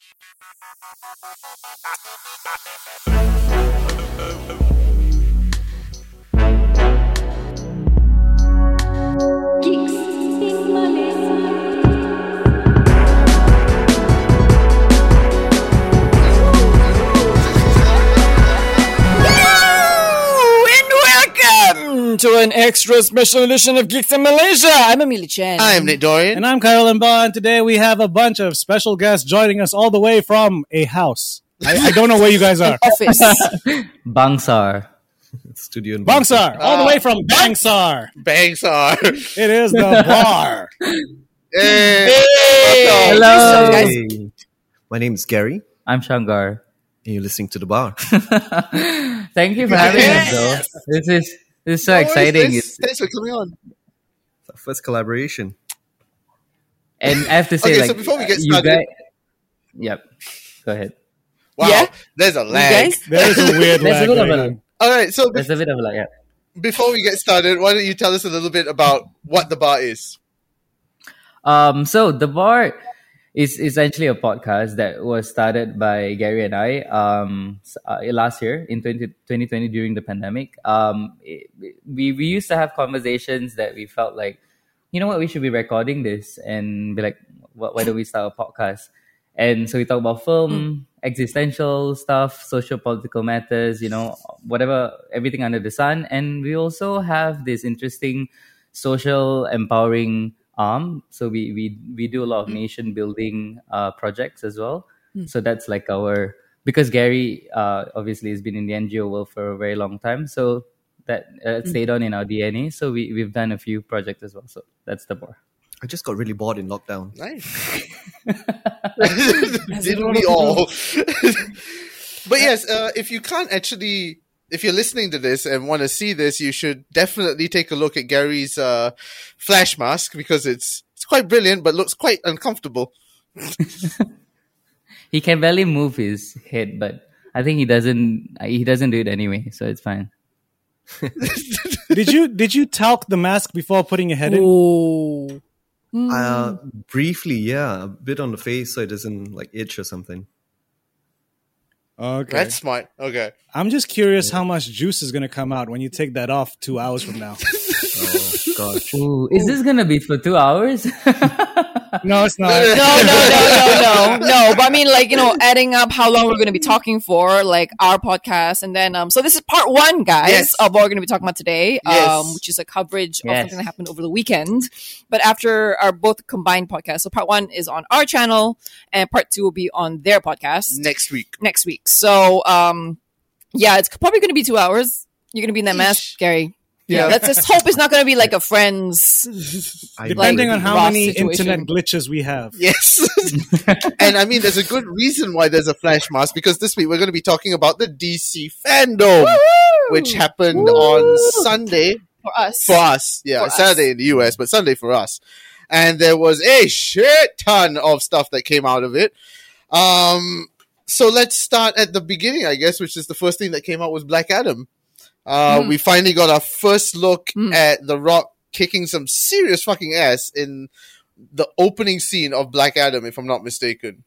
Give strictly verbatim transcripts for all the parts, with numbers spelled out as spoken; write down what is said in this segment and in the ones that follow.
To an extra special edition of Geeks in Malaysia. I'm Amelia Chen. I'm Nick Dorian. And I'm Kyle Limbaugh, and today we have a bunch of special guests joining us all the way from a house. I, I don't know where you guys are. Office. Bangsar. Studio in Bangsar. All the way from Bangsar. Bangsar. It is the bar. Hey. Hey. Hello. Guys. Hey. My name is Gary, I'm Shangar. and you're listening to The Bar. Thank you for having us, though. This is this is so No worries, exciting. Thanks, It's, thanks for coming on. It's our first collaboration. and I have to say, Okay, like, so before we get you started- guys. Yep. Go ahead. Wow, Yeah? there's a You lag. guys? There's a weird There's a lag bit of going a- on. All right, so be- There's a bit of like, yeah. before we get started, why don't you tell us a little bit about what the bar is? Um, so the bar is essentially a podcast that was started by Gary and I um s- uh, last year in twenty twenty during the pandemic. Um, it- we we used to have conversations that we felt like, you know what, we should be recording this and be like, wh- why don't we start a podcast? And so we talk about film, existential stuff, social political matters, you know, whatever, everything under the sun. And we also have this interesting social empowering arm. So we we we do a lot of nation building uh, projects as well. So that's like our, because Gary uh, obviously has been in the N G O world for a very long time. So that uh, stayed on in our D N A. So we we've done a few projects as well. So that's the bar. I just got really bored in lockdown. Nice. Didn't we all? But yes, uh, if you can't actually, if you're listening to this and want to see this, you should definitely take a look at Gary's uh, flash mask because it's it's quite brilliant, but looks quite uncomfortable. He can barely move his head, but I think he doesn't. He doesn't do it anyway, so it's fine. Did you did you talc the mask before putting your head in? Oh. Uh, briefly, yeah, a bit on the face so it doesn't like itch or something. Okay. That's smart. Okay. I'm just curious how much juice is going to come out when you take that off two hours from now. Oh gosh. Ooh, is this gonna be for two hours? No, it's not. No, no, no, no, no, no. But I mean, like, you know, adding up how long we're going to be talking for, like our podcast, and then um. So this is part one, guys, Yes. of what we're going to be talking about today, Yes. um, which is a coverage of Yes. something that happened over the weekend. But after our both combined podcasts, so part one is on our channel, and part two will be on their podcast Next week. next week. So um, yeah, it's probably going to be two hours. You're going to be in that mask, Gary. Yeah. Let's just hope it's not going to be like a Friends. I Depending like, on how Ross many situation. internet glitches we have. Yes. And I mean, there's a good reason why there's a flash mask because this week we're going to be talking about the D C fandom, which happened Woo! on Sunday For us. for us. Yeah, For us. Saturday in the U S, but Sunday for us. And there was a shit ton of stuff that came out of it. Um, so let's start at the beginning, I guess, which is the first thing that came out was Black Adam. Uh, Mm. We finally got our first look Mm. at The Rock kicking some serious fucking ass in the opening scene of Black Adam, if I'm not mistaken.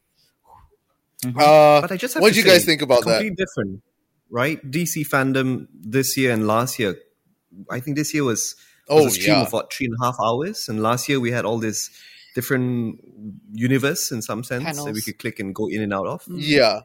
Uh, But I just have what to do you say, guys think about that? completely different, right? D C fandom this year and last year. I think this year was, was Oh, a stream yeah. of what, three and a half hours, and last year we had all this different universe in some sense that we Panels. could click and go in and out of. Yeah.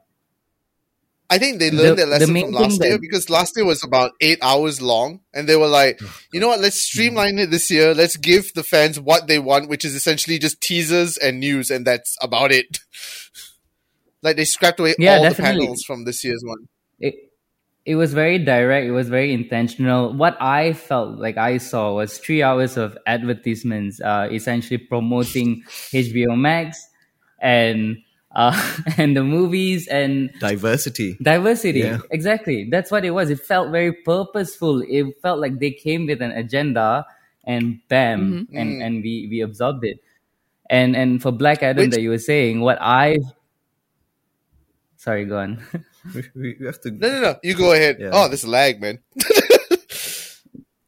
I think they learned The- their lesson the main from last thing year that- because last year was about eight hours long and they were like, Oh, you know what, let's streamline it this year. Let's give the fans what they want, which is essentially just teasers and news and that's about it. Like they scrapped away Yeah, all definitely. the panels from this year's one. it it was very direct. It was very intentional. What I felt like I saw was three hours of advertisements, uh, essentially promoting H B O Max and uh, and the movies and Diversity. diversity. Yeah. Exactly. That's what it was. It felt very purposeful. It felt like they came with an agenda and bam, Mhm. and, Mm. and we, we absorbed it. And and for Black Adam Which- that you were saying, what I sorry, go on. We, we we have to. No, no, no. You go ahead. Yeah. Oh, this lag, man.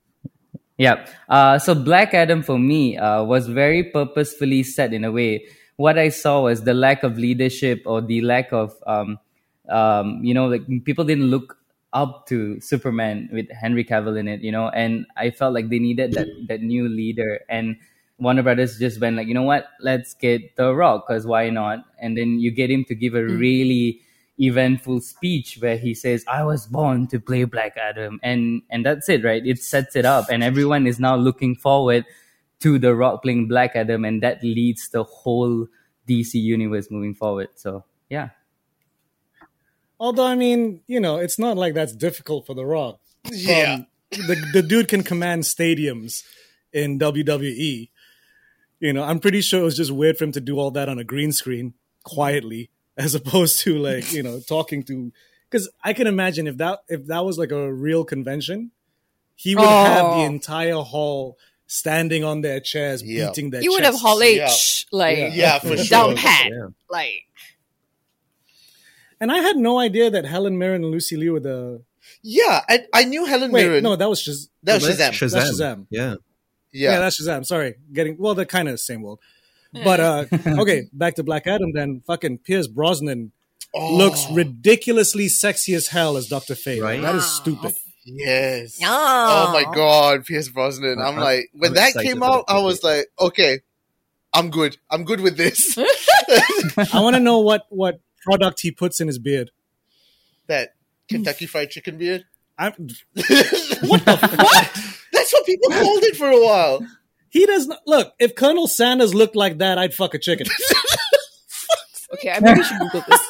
Yeah. Uh, so Black Adam for me uh, was very purposefully set in a way what I saw was the lack of leadership or the lack of, um, um, you know, like people didn't look up to Superman with Henry Cavill in it, you know, and I felt like they needed that that new leader. And Warner Brothers just went like, you know what, let's get The Rock, because why not? And then you get him to give a really eventful speech where he says, I was born to play Black Adam, and and that's it, right? It sets it up, and everyone is now looking forward to The Rock playing Black Adam, and that leads the whole D C universe moving forward. So yeah. Although, I mean, you know, it's not like that's difficult for The Rock. Yeah. Um, the the dude can command stadiums in W W E. You know, I'm pretty sure it was just weird for him to do all that on a green screen quietly, as opposed to like, you know, talking to. Because I can imagine if that if that was like a real convention, he would Oh. have the entire hall standing on their chairs, Yeah. beating their You would have chests. Hall H, like, Yeah. Yeah, for down sure. pat. Yeah. Like, And I had no idea that Helen Mirren and Lucy Liu were the. Yeah, I, I knew Helen Wait, Mirren. no, that was Shaz- that was That's Shazam. That's Shazam. Yeah. Yeah. Yeah. that's Shazam. Sorry, getting well, they're kind of the same world. But uh, okay, back to Black Adam. Then fucking Pierce Brosnan Oh, looks ridiculously sexy as hell as Doctor Fate. Right? That is stupid. yes. Yeah. Oh my god, Pierce Brosnan. I'm I'm- like, when I'm that excited came for out, that I was like, okay, I'm good. I'm good with this. I want to know what what product he puts in his beard. That Kentucky Fried Chicken beard. I'm, what the what? That's what people called it for a while. he does not look. If Colonel Sanders looked like that, I'd fuck a chicken. okay, I maybe should Google this.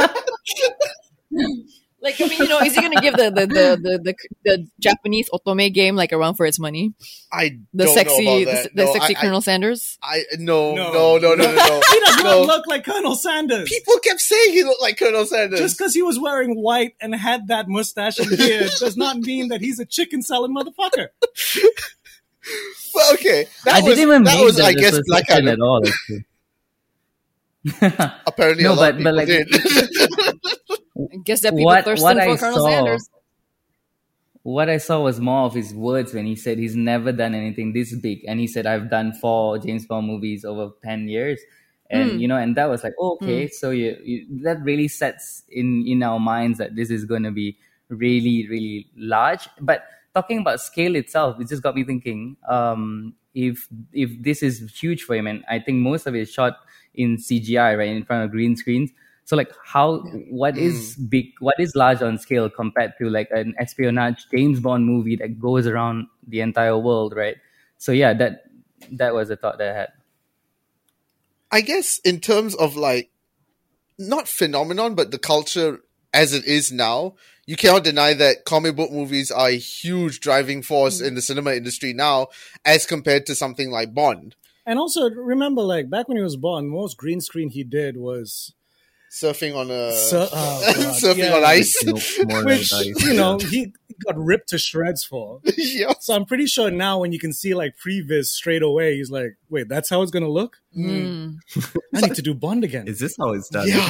Like, I mean, you know, is he going to give the the, the, the, the the Japanese otome game like a run for its money? I The don't sexy, know the, about that. the No, sexy I, Colonel Sanders. I, I no, No. no, no, no, no, no. He does not No. look like Colonel Sanders. People kept saying he looked like Colonel Sanders. Just because he was wearing white and had that mustache and beard does not mean that he's a chicken selling motherfucker. Well, okay, that I was didn't even that make was, that I guess, Black association Adam. at all. Actually. Apparently, No, a lot of but- people but, like- did. I guess that people What- thirsting what for I Colonel saw- Sanders. What I saw was more of his words when he said he's never done anything this big, and he said I've done four James Bond movies over ten years, and Mm. you know, and that was like, oh, okay, so you, you that really sets in in our minds that this is going to be really really large. But talking about scale itself, it just got me thinking. Um, if if this is huge for him, and I think most of it is shot in C G I, right, in front of green screens. So like how what is big, what is large on scale compared to like an espionage James Bond movie that goes around the entire world, right? So yeah, that that was a thought that I had. I guess in terms of like not phenomenon, but the culture as it is now, you cannot deny that comic book movies are a huge driving force in the cinema industry now, as compared to something like Bond. And also remember, like back when he was Bond, most green screen he did was Surfing on a Sur- oh, God, surfing yeah. on ice. No, more than which nice. you know he got ripped to shreds for. Yeah. So I'm pretty sure now when you can see like previs straight away, he's like, wait, that's how it's gonna look? Mm. I need to do Bond again. Is this how it's done? Yeah.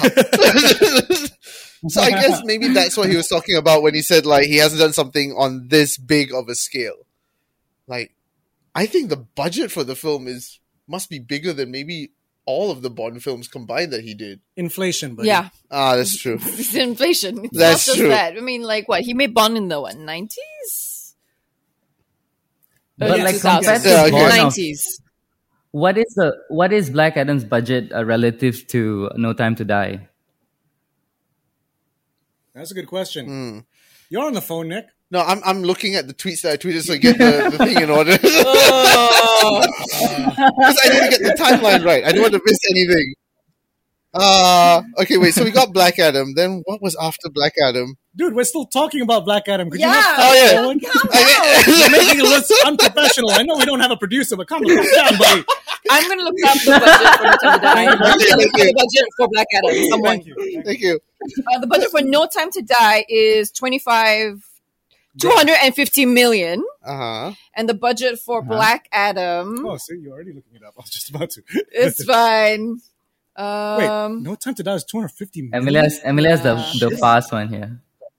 So I guess maybe that's what he was talking about when he said like he hasn't done something on this big of a scale. Like, I think the budget for the film is must be bigger than maybe all of the Bond films combined that he did. Inflation, but Yeah, Ah, that's true. it's inflation. It's That's not just true. that. I mean, like what? He made Bond in the what nineties? But like compared to Yeah, okay. Bond, of- nineties. what is the what is Black Adam's budget uh, relative to No Time to Die? that's a good question. Hmm. You're on the phone, Nick. No, I'm I'm looking at the tweets that I tweeted so I get the, the thing in order. Oh. Because I need to get the timeline right. I don't want to miss anything. Uh okay, wait. So we got Black Adam. Then what was after Black Adam? Dude, we're still talking about Black Adam. Could Yeah. you not Oh, yeah. forward? I- You're making it look unprofessional. I know we don't have a producer, but calm the fuck down, buddy. I'm gonna look up the budget for No Time to Die. I'm gonna look up the budget for Black Adam. Someone. Thank you. Thank you. Uh, the budget for No Time to Die is twenty-five, two hundred and fifty million, Uh huh. and the budget for Black Adam Oh, see, you're already looking it up. I was just about to. is fine. Wait, Um, No Time to Die is two hundred fifty million. Emilia's Emilia's the Yeah. the fast one here.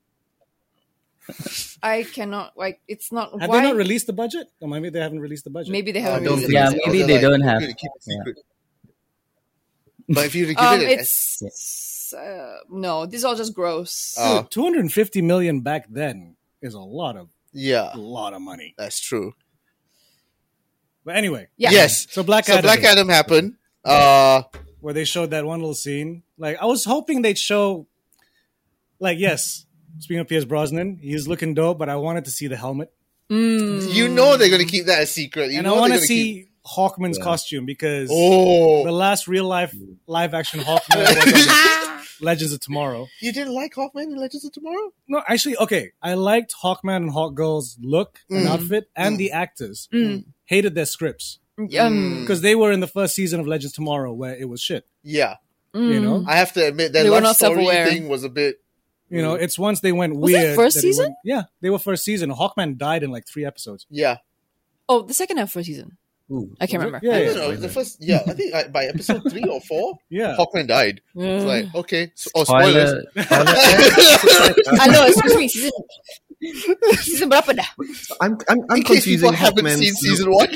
I cannot like. It's not. Have why? they not released the budget? Or maybe they haven't released the budget. Maybe they I haven't. don't released think it. Yeah, so. maybe They're they like, don't we're have- gonna keep it yeah. secret. But if you give Um, it, an it's uh, no. This is all just gross. Oh. Dude, two hundred fifty million back then is a lot of yeah, a lot of money. that's true. But anyway, Yeah. Yes. so Black So Adam, Black Adam happened. Uh, where they showed that one little scene. Like, I was hoping they'd show, like, yes, speaking of Pierce Brosnan, he's looking dope, but I wanted to see the helmet. you know they're going to keep that a secret. You and know I want to they're gonna see keep- Hawkman's costume because Oh, the last real life live action Hawkman was on Legends of Tomorrow. you didn't like Hawkman in Legends of Tomorrow? No, actually, okay. I liked Hawkman and Hawkgirl's look and Mm. outfit and the actors. Mm. Hated their scripts Um, because they were in the first season of Legends Tomorrow where it was shit. Yeah, You know, I have to admit that They were love not story self-aware. thing was a bit. you know, it's once they went Was that weird. first that they season? went- yeah, they were first season. Hawkman died in like three episodes. Yeah, Oh, the second half first season. Ooh. I can't remember. Yeah, I yeah. don't know. The first, yeah, I think uh, by episode three or four, Yeah. Hawkman died. It's Mm. like okay, so, oh spoilers. Spoiler. spoiler. I know. Excuse me. Season, season berapa dah? I'm I'm, I'm In case people confusing haven't Hawkman's seen look season one.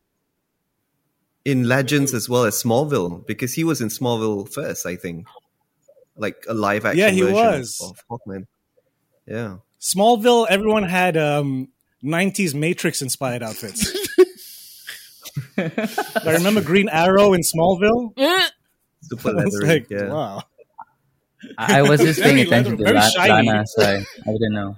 in Legends as well as Smallville because he was in Smallville first, I think, like a live action Yeah, he version was. of Hawkman. Yeah. Smallville, everyone had um, nineties Matrix inspired outfits. I remember Green Arrow in Smallville. Mm. Super I was leathery. like, yeah. wow. I I was just paying Very attention to leather- very La- shiny. Lana, so I, I didn't know.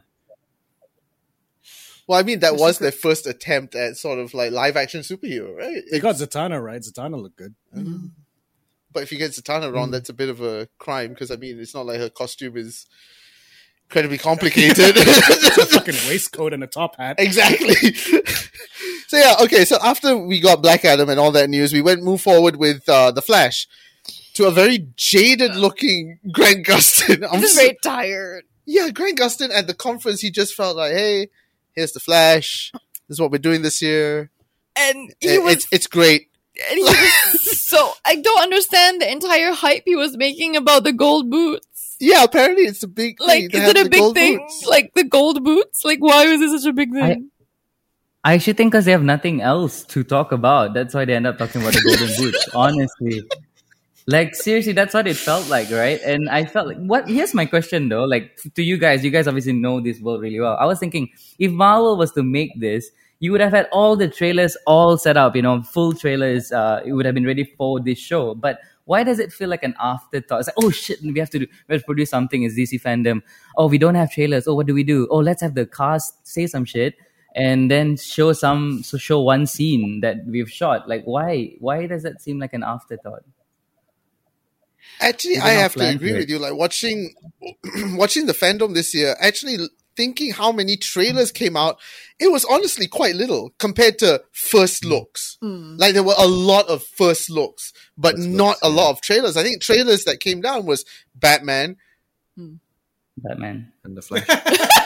Well, I mean that was their first attempt at sort of like live action superhero, right? They got Zatanna right. Zatanna looked good. But if you get Zatanna Mm. wrong, that's a bit of a crime because I mean it's not like her costume is incredibly complicated. Fucking waistcoat and a top hat. Exactly. So yeah, okay. So after we got Black Adam and all that news, we went move forward with uh, the Flash to a very jaded-looking Grant Gustin. I'm I'm just so- very tired. yeah, Grant Gustin at the conference, he just felt like, "Hey, here's the Flash. This is what we're doing this year. And he It- was, it's it's great." and he was so. I don't understand the entire hype he was making about the gold boots. Yeah, apparently it's a big thing. Like, to is have it a the big gold thing? boots. Like the gold boots? Like, why was it such a big thing? I actually think because they have nothing else to talk about. That's why they end up talking about the golden boots. Honestly, like seriously, that's what it felt like, right? And I felt like, what? Here's my question though. Like to you guys, you guys obviously know this world really well. I was thinking, if Marvel was to make this, you would have had all the trailers all set up. You know, full trailers. Uh, it would have been ready for this show. But why does it feel like an afterthought? It's like, oh shit, we have to do, we have to produce something. It's D C fandom. Oh, we don't have trailers. Oh, what do we do? Oh, let's have the cast say some shit. And then show some, so show one scene that we've shot. Like, why? Why does that seem like an afterthought? Actually, They I don't have to plan agree for it. with you. Like watching, watching the fandom this year. Actually, thinking how many trailers came out, it was honestly quite little compared to first looks. Like there were a lot of first looks, but First not looks, a yeah. lot of trailers. I think trailers that came down was Batman. Batman. And the Flash.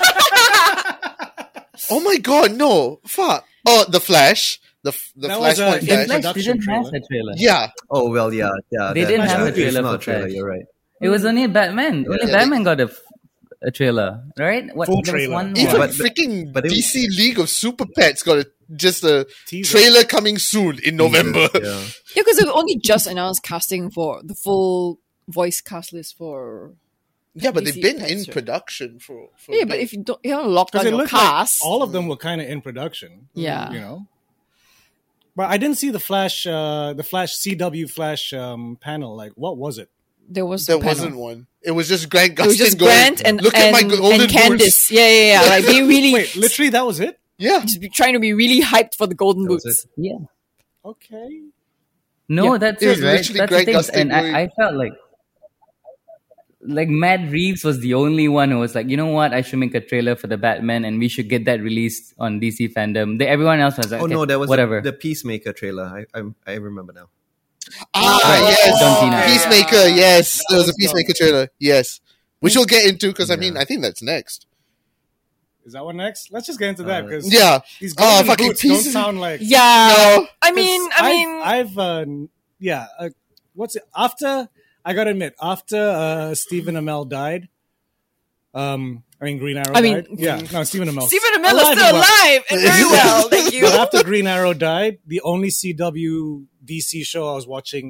Oh my god, no, fuck. Oh, the Flash, the f- the That was, uh, Flashpoint in Flash. Flash- Flash Introduction didn't have trailer. a trailer. Yeah, Oh well, yeah, yeah. They that- didn't that have a movie is trailer not for a trailer. Flash. You're right. It was only Batman. Only Yeah. Batman got a, f- a trailer, right? What, Full there was trailer. one even more. but- freaking but it- D C League of Super Pets got a just a Teaser. trailer coming soon in November. Yeah. Yeah, because they only just announced casting for the full voice cast list for. Yeah, but D they've C been Pets, in right? production for. for a Yeah, but bit. if you don't, you haven't locked Because down it your looked like cast. all of them were kind of in production. Yeah. You know? But I didn't see the Flash, uh, the Flash C W Flash um, panel. Like, what was it? there was there a panel. wasn't one. It was just Grant Gustin It was just going, Grant and look and, at my golden and Candice. boots. Yeah, yeah, yeah. Like they really Wait, literally, that was it? Yeah, just be trying to be really hyped for the golden That was boots. Yeah. Okay. No, Yeah. that's It was it, right? literally That's Greg the thing. Gustin And going- I, I felt like, like Matt Reeves was the only one who was like, you know what? I should make a trailer for the Batman, and we should get that released on D C fandom. They, everyone else was like, Oh okay, no, there was whatever. The, the Peacemaker trailer. I, I I remember now. ah, Right. yes, John Cena. Peacemaker. Yes, there was a was dope. Peacemaker trailer. Yes, which we'll get into because I mean Yeah. I think that's next. Is that one next? Let's just get into that Uh, because Yeah. these Oh, golden fucking boots don't pieces. sound like. Yeah, No. I mean, I mean, I've, I've uh, yeah. Uh, what's it? After I gotta admit, after uh, Stephen Amell died, um, I mean Green Arrow I mean- died. Yeah, no, Stephen Amell. Stephen Amell is Alive still and well. alive and very well. Thank you. But after Green Arrow died, the only C W D C show I was watching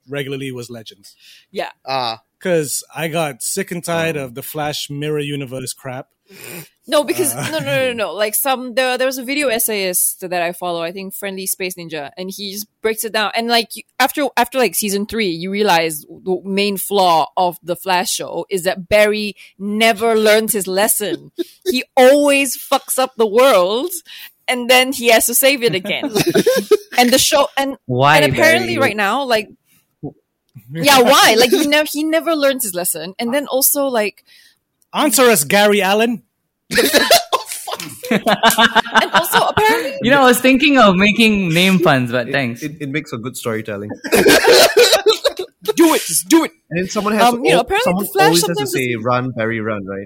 regularly was Legends. Yeah. Ah, Because I got sick and tired of the Flash Mirror Universe crap. No, because Uh. no, no, no, no. Like some there, there was a video essayist that I follow. I think Friendly Space Ninja, and he just breaks it down. And like you- after after like season three, you realize the main flaw of the Flash show is that Barry never learns his lesson. He always fucks up the world, and then he has to save it again. And the show and Why? and apparently Barry? right now, like yeah, why? Like he never he never learns his lesson, and then also like. Answer us, Gary Allen. And also, apparently, You know, I was thinking of making name puns, but thanks. It, it makes for good storytelling. do it, just do it. And then someone has Um, to, you know, al- apparently someone the Flash always has to sometimes say, run, Barry, run, right?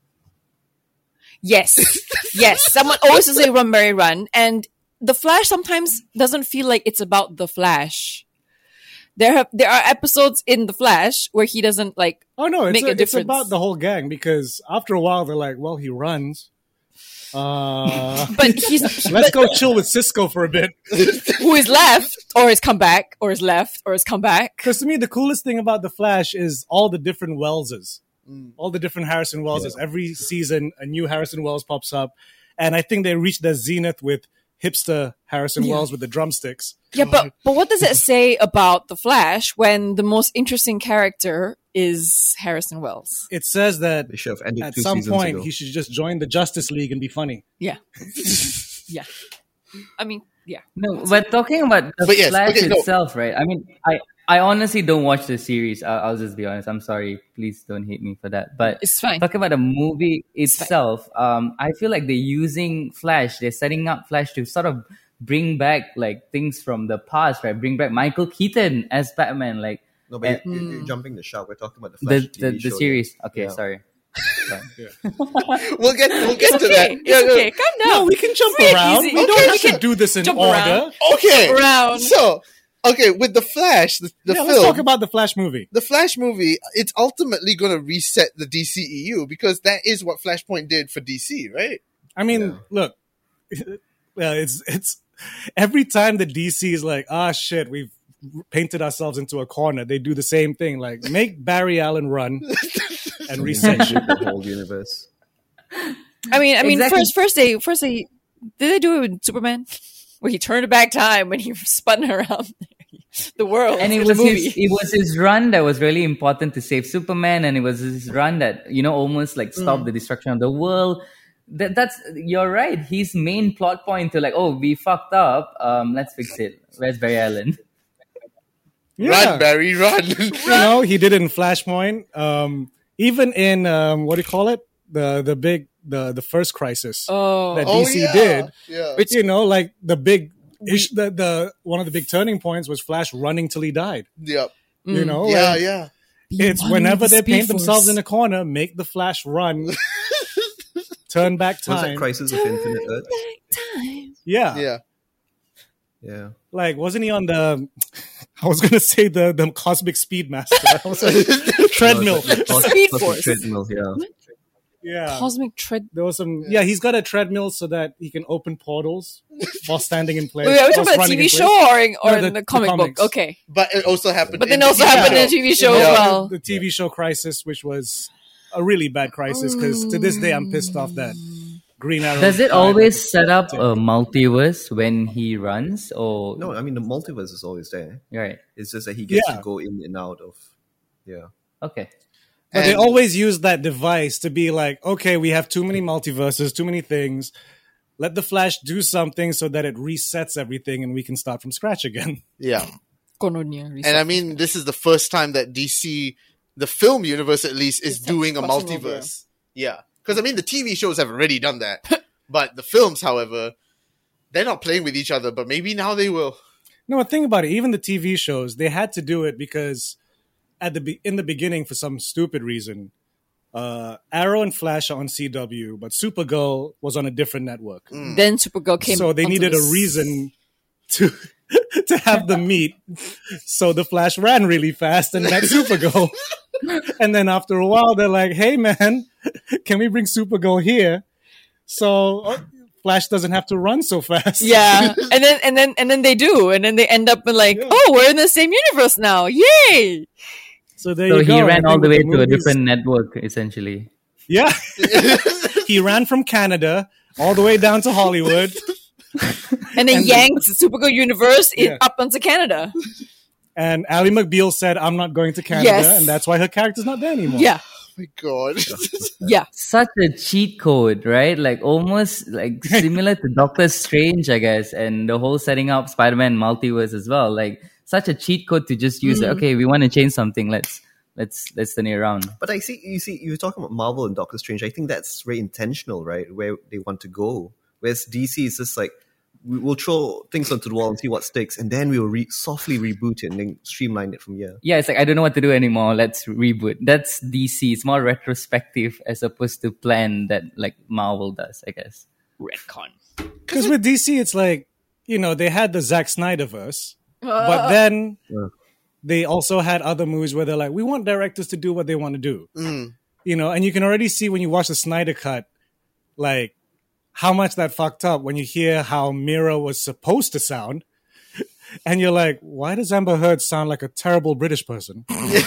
Yes, yes. Someone always to say "Run, Barry, Run," and the Flash sometimes doesn't feel like it's about the Flash. There have there are episodes in the Flash where he doesn't like. Oh no, it's, Make a a, it's difference. about the whole gang because after a while they're like, well, he runs. Uh, But he's let's but go chill with Cisco for a bit. who is left, or is come back, or is left, or is come back. Because to me, the coolest thing about the Flash is all the different Welleses, all the different Harrison Welleses. Every season, a new Harrison Wells pops up, and I think they reached their zenith with hipster Harrison Yeah. Wells with the drumsticks. Yeah, but but what does it say about the Flash when the most interesting character is Harrison Wells? It says that They should have ended at two some seasons point ago. he should just join the Justice League and be funny. Yeah, yeah. I mean, yeah. No, but talking about the But yes, Flash okay, no. itself, right? I mean, I I honestly don't watch the series. I'll, I'll just be honest. I'm sorry. Please don't hate me for that. But It's fine. talking about the movie itself, um, I feel like they're using Flash. They're setting up Flash to sort of bring back like things from the past, right? Bring back Michael Keaton as Batman, like No, but uh, you're, you're jumping the shark. We're talking about the Flash the T V the, the show. series. Okay, Yeah. sorry. we'll get we'll get It's to okay. that. It's okay. Calm down. No, we can jump Free and around. easy. We Okay, don't we have to can do this in jump order. around. Okay, Around. so okay with the Flash, the, the yeah, film. let's talk about the Flash movie. the Flash movie, it's ultimately going to reset the D C E U because that is what Flashpoint did for D C, right? I mean, Yeah. look, well, it's it's every time the D C is like, ah, shit, we've painted ourselves into a corner. They do the same thing, like make Barry Allen run and reset shit. the whole universe. I mean, I mean, Exactly. first, first they, first they, did they do it with Superman, where he turned back time when he spun around the world? And it in was the movie. his it was his run that was really important to save Superman, and it was his run that, you know, almost like stopped the destruction of the world. That that's you're right. His main plot point to like, oh, we fucked up. Um, let's fix it. Where's Barry Allen? Yeah. Run, Barry, run! You know, he did it in Flashpoint. Um, even in um, what do you call it? The the big the the first crisis Oh, that oh D C yeah, did. yeah. Which- You know, like the big ish, the the one of the big turning points was Flash running till he died. Yep. You know, Yeah, like, yeah. it's One whenever with the they paint Speed themselves Force. in a corner, make the Flash run, turn back Was that time. Crisis of Infinite Earth? time. Yeah. Yeah. Yeah. Like, wasn't he on the? I was gonna say the the Cosmic Speedmaster. I was like, treadmill. No, it's like the Speed Cos- Force. Treadmill, yeah. Yeah, Cosmic tread. there was some. Yeah, he's got a treadmill so that he can open portals while standing in place. Wait, are we talking whilst about the running T V in show place. or in, or No, in the- the, the comic book? comics. Okay, But it also happened. but in then the also T V happened show. in the T V show Yeah. as well. The T V show Crisis, which was a really bad crisis, because to this day I'm pissed off that Green Arrow. Does it died. always set up a multiverse when he runs, or No, I mean, the multiverse is always there. right? It's just that he gets Yeah. to go in and out of. Yeah. Okay. But they And- always use that device to be like, okay, we have too many multiverses, too many things. Let the Flash do something so that it resets everything and we can start from scratch again. Yeah. Kononia. And I mean, this is the first time that D C, the film universe at least, is It's doing a crossing over. multiverse. Yeah. Because, I mean, the T V shows have already done that. But the films, however, they're not playing with each other, but maybe now they will. No, but think about it. Even the T V shows, they had to do it because at the be- in the beginning, for some stupid reason, uh, Arrow and Flash are on C W, but Supergirl was on a different network. then Supergirl came. So they onto needed a this- reason to to have them meet. So the Flash ran really fast and met Supergirl. And then after a while, they're like, "Hey, man, can we bring Supergirl here?" So uh, Flash doesn't have to run so fast. Yeah, and then and then and then they do, and then they end up in like, Yeah. oh, we're in the same universe now, yay! So there So you go. he I ran think all the with way to a movies- different network, essentially. Yeah. He ran from Canada all the way down to Hollywood. And then And- yanked Supergirl universe it Yeah. up onto Canada. And Ally McBeal said, I'm not going to Canada. Yes. And that's why her character's not there anymore. Yeah, Oh my god. yeah. Such a cheat code, right? Like almost like similar to Doctor Strange, I guess, and the whole setting up Spider-Man multiverse as well. Like such a cheat code to just use. Like, okay, we want to change something. Let's let's let's turn it around. But I see, you see, you were talking about Marvel and Doctor Strange. I think that's very intentional, right? Where they want to go. Whereas D C is just like, we- we'll throw things onto the wall and see what sticks, and then we'll re- softly reboot it and then streamline it from here. Yeah, it's like I don't know what to do anymore. Let's reboot. That's D C. It's more retrospective as opposed to plan that like Marvel does, I guess. Retcon. Because with D C, it's like, you know, they had the Zack Snyderverse, Uh, but then Yeah. they also had other movies where they're like, we want directors to do what they want to do. Mm. You know, and you can already see when you watch the Snyder cut, like, how much that fucked up when you hear how Mira was supposed to sound. And you're like, why does Amber Heard sound like a terrible British person?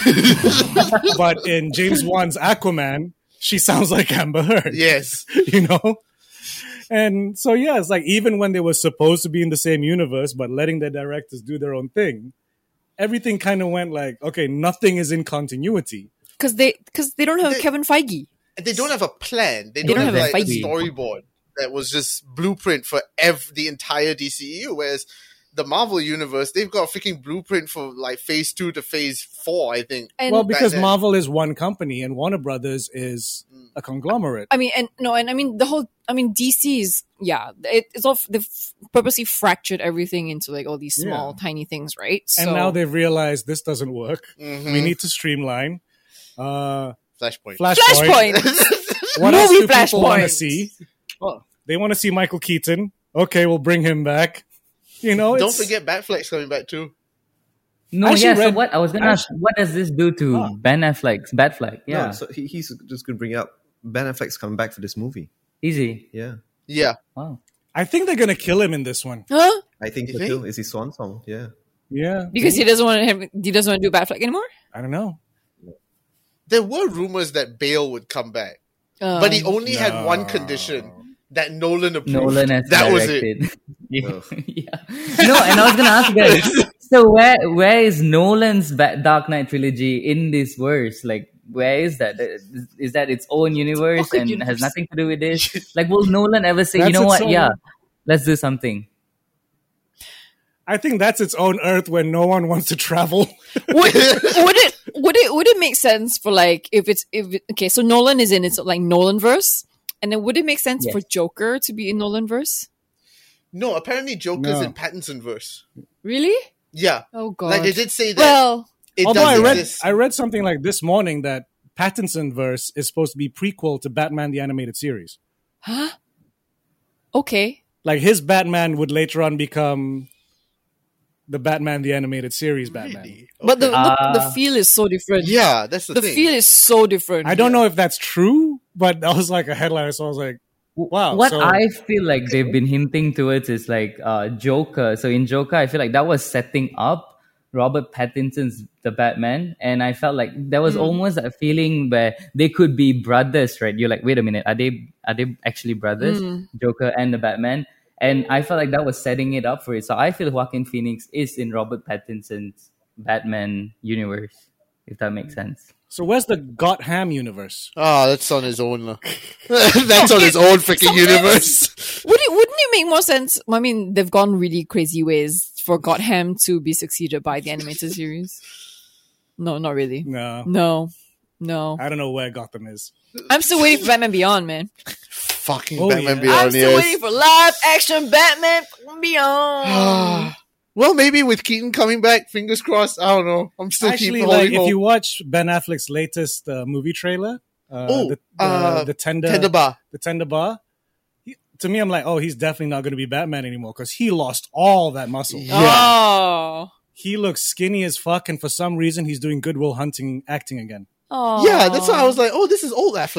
But in James Wan's Aquaman, she sounds like Amber Heard. Yes. You know? And so, yeah, it's like even when they were supposed to be in the same universe, but letting their directors do their own thing, everything kind of went like, okay, nothing is in continuity. Because they because they don't have They- Kevin Feige. And they don't have a plan. They, They don't, don't have, have a like a fight. storyboard that was just blueprint for ev- the entire D C E U. Whereas the Marvel universe, they've got a freaking blueprint for like phase two to phase four, I think. And Well, because then. Marvel is one company and Warner Brothers is a conglomerate. I mean, and no, and I mean the whole. I mean, D C is yeah. It, it's all they've purposely fractured everything into like all these small, Yeah. tiny things, right? And So- now they've realized this doesn't work. Mhm. We need to streamline. Uh, Flashpoint. Flashpoint. Flashpoint. What else Movie do people want to Flashpoint. see? Well, they want to see Michael Keaton. Okay, we'll bring him back. You know, Don't it's, forget Batfleck's coming back too. No, I actually yeah. So read- what I was gonna I ask, what does this do to Oh. Ben Affleck's Batfleck? Yeah, No, so he, he's just going to bring up Ben Affleck's coming back for this movie. easy. Yeah. Yeah. Wow. I think they're gonna kill him in this one. Huh? I think You so think? too. Is he swan song? Yeah. Yeah, Because he doesn't want to have, he doesn't want to do Batfleck anymore. I don't know. There were rumors that Bale would come back, Um, but he only had one no. condition that Nolan approved. Nolan has that was it. directed. yeah. No, and I was gonna ask you guys. So where where is Nolan's Ba- Dark Knight trilogy in this verse? Like, where is that? Is, is that its own universe Pocket and universe. has nothing to do with this? Like, will Nolan ever say, you That's know its what? own- Yeah, let's do something. I think that's its own Earth where no one wants to travel. would, would it would it would it make sense for like if it's if it, okay? So Nolan is in its like Nolan verse, and then would it make sense Yes. for Joker to be in Nolan verse? No, apparently Joker's No. in Pattinson verse. Really? Yeah, Oh god. like they did say that Well, it Although I does read, exist. I read something like this morning that Pattinson verse is supposed to be prequel to Batman the Animated Series. huh? Okay. Like his Batman would later on become the Batman the Animated Series Batman. Really? But the, Ah. the the feel is so different. Yeah, that's the, the thing. feel is so different. I don't know if that's true, but that was like a headline, so I was like, wow. What so, I feel like they've been hinting towards is like uh, Joker. So in Joker, I feel like that was setting up Robert Pattinson's the Batman, and I felt like there was almost a feeling where they could be brothers, right? You're like, wait a minute, are they are they actually brothers, Joker and the Batman? And I felt like that was setting it up for it. So I feel Joaquin Phoenix is in Robert Pattinson's Batman universe, if that makes sense. so where's the Gotham universe? Ah, that's on his own. lah. That's on his own freaking universe. Would it wouldn't it make more sense? I mean, they've gone really crazy ways for Gotham to be succeeded by the animated series. No, not really. No, No, no. I don't know where Gotham is. I'm still waiting for Batman Beyond, man. Fucking Oh, Batman yeah. Beyond. I'm still yes. waiting for live action Batman Beyond. Well, maybe with Keaton coming back, fingers crossed. I don't know. I'm still Actually, keeping like holding if hope. you watch Ben Affleck's latest uh, movie trailer, uh, Oh, the, the, uh, the tender, Tender Bar. the tender bar. he- To me, I'm like, oh, he's definitely not going to be Batman anymore because he lost all that muscle. Yeah. Oh. He looks skinny as fuck, and for some reason, he's doing Goodwill Hunting acting again. Oh. Yeah, that's why I was like, oh, this is old Affleck.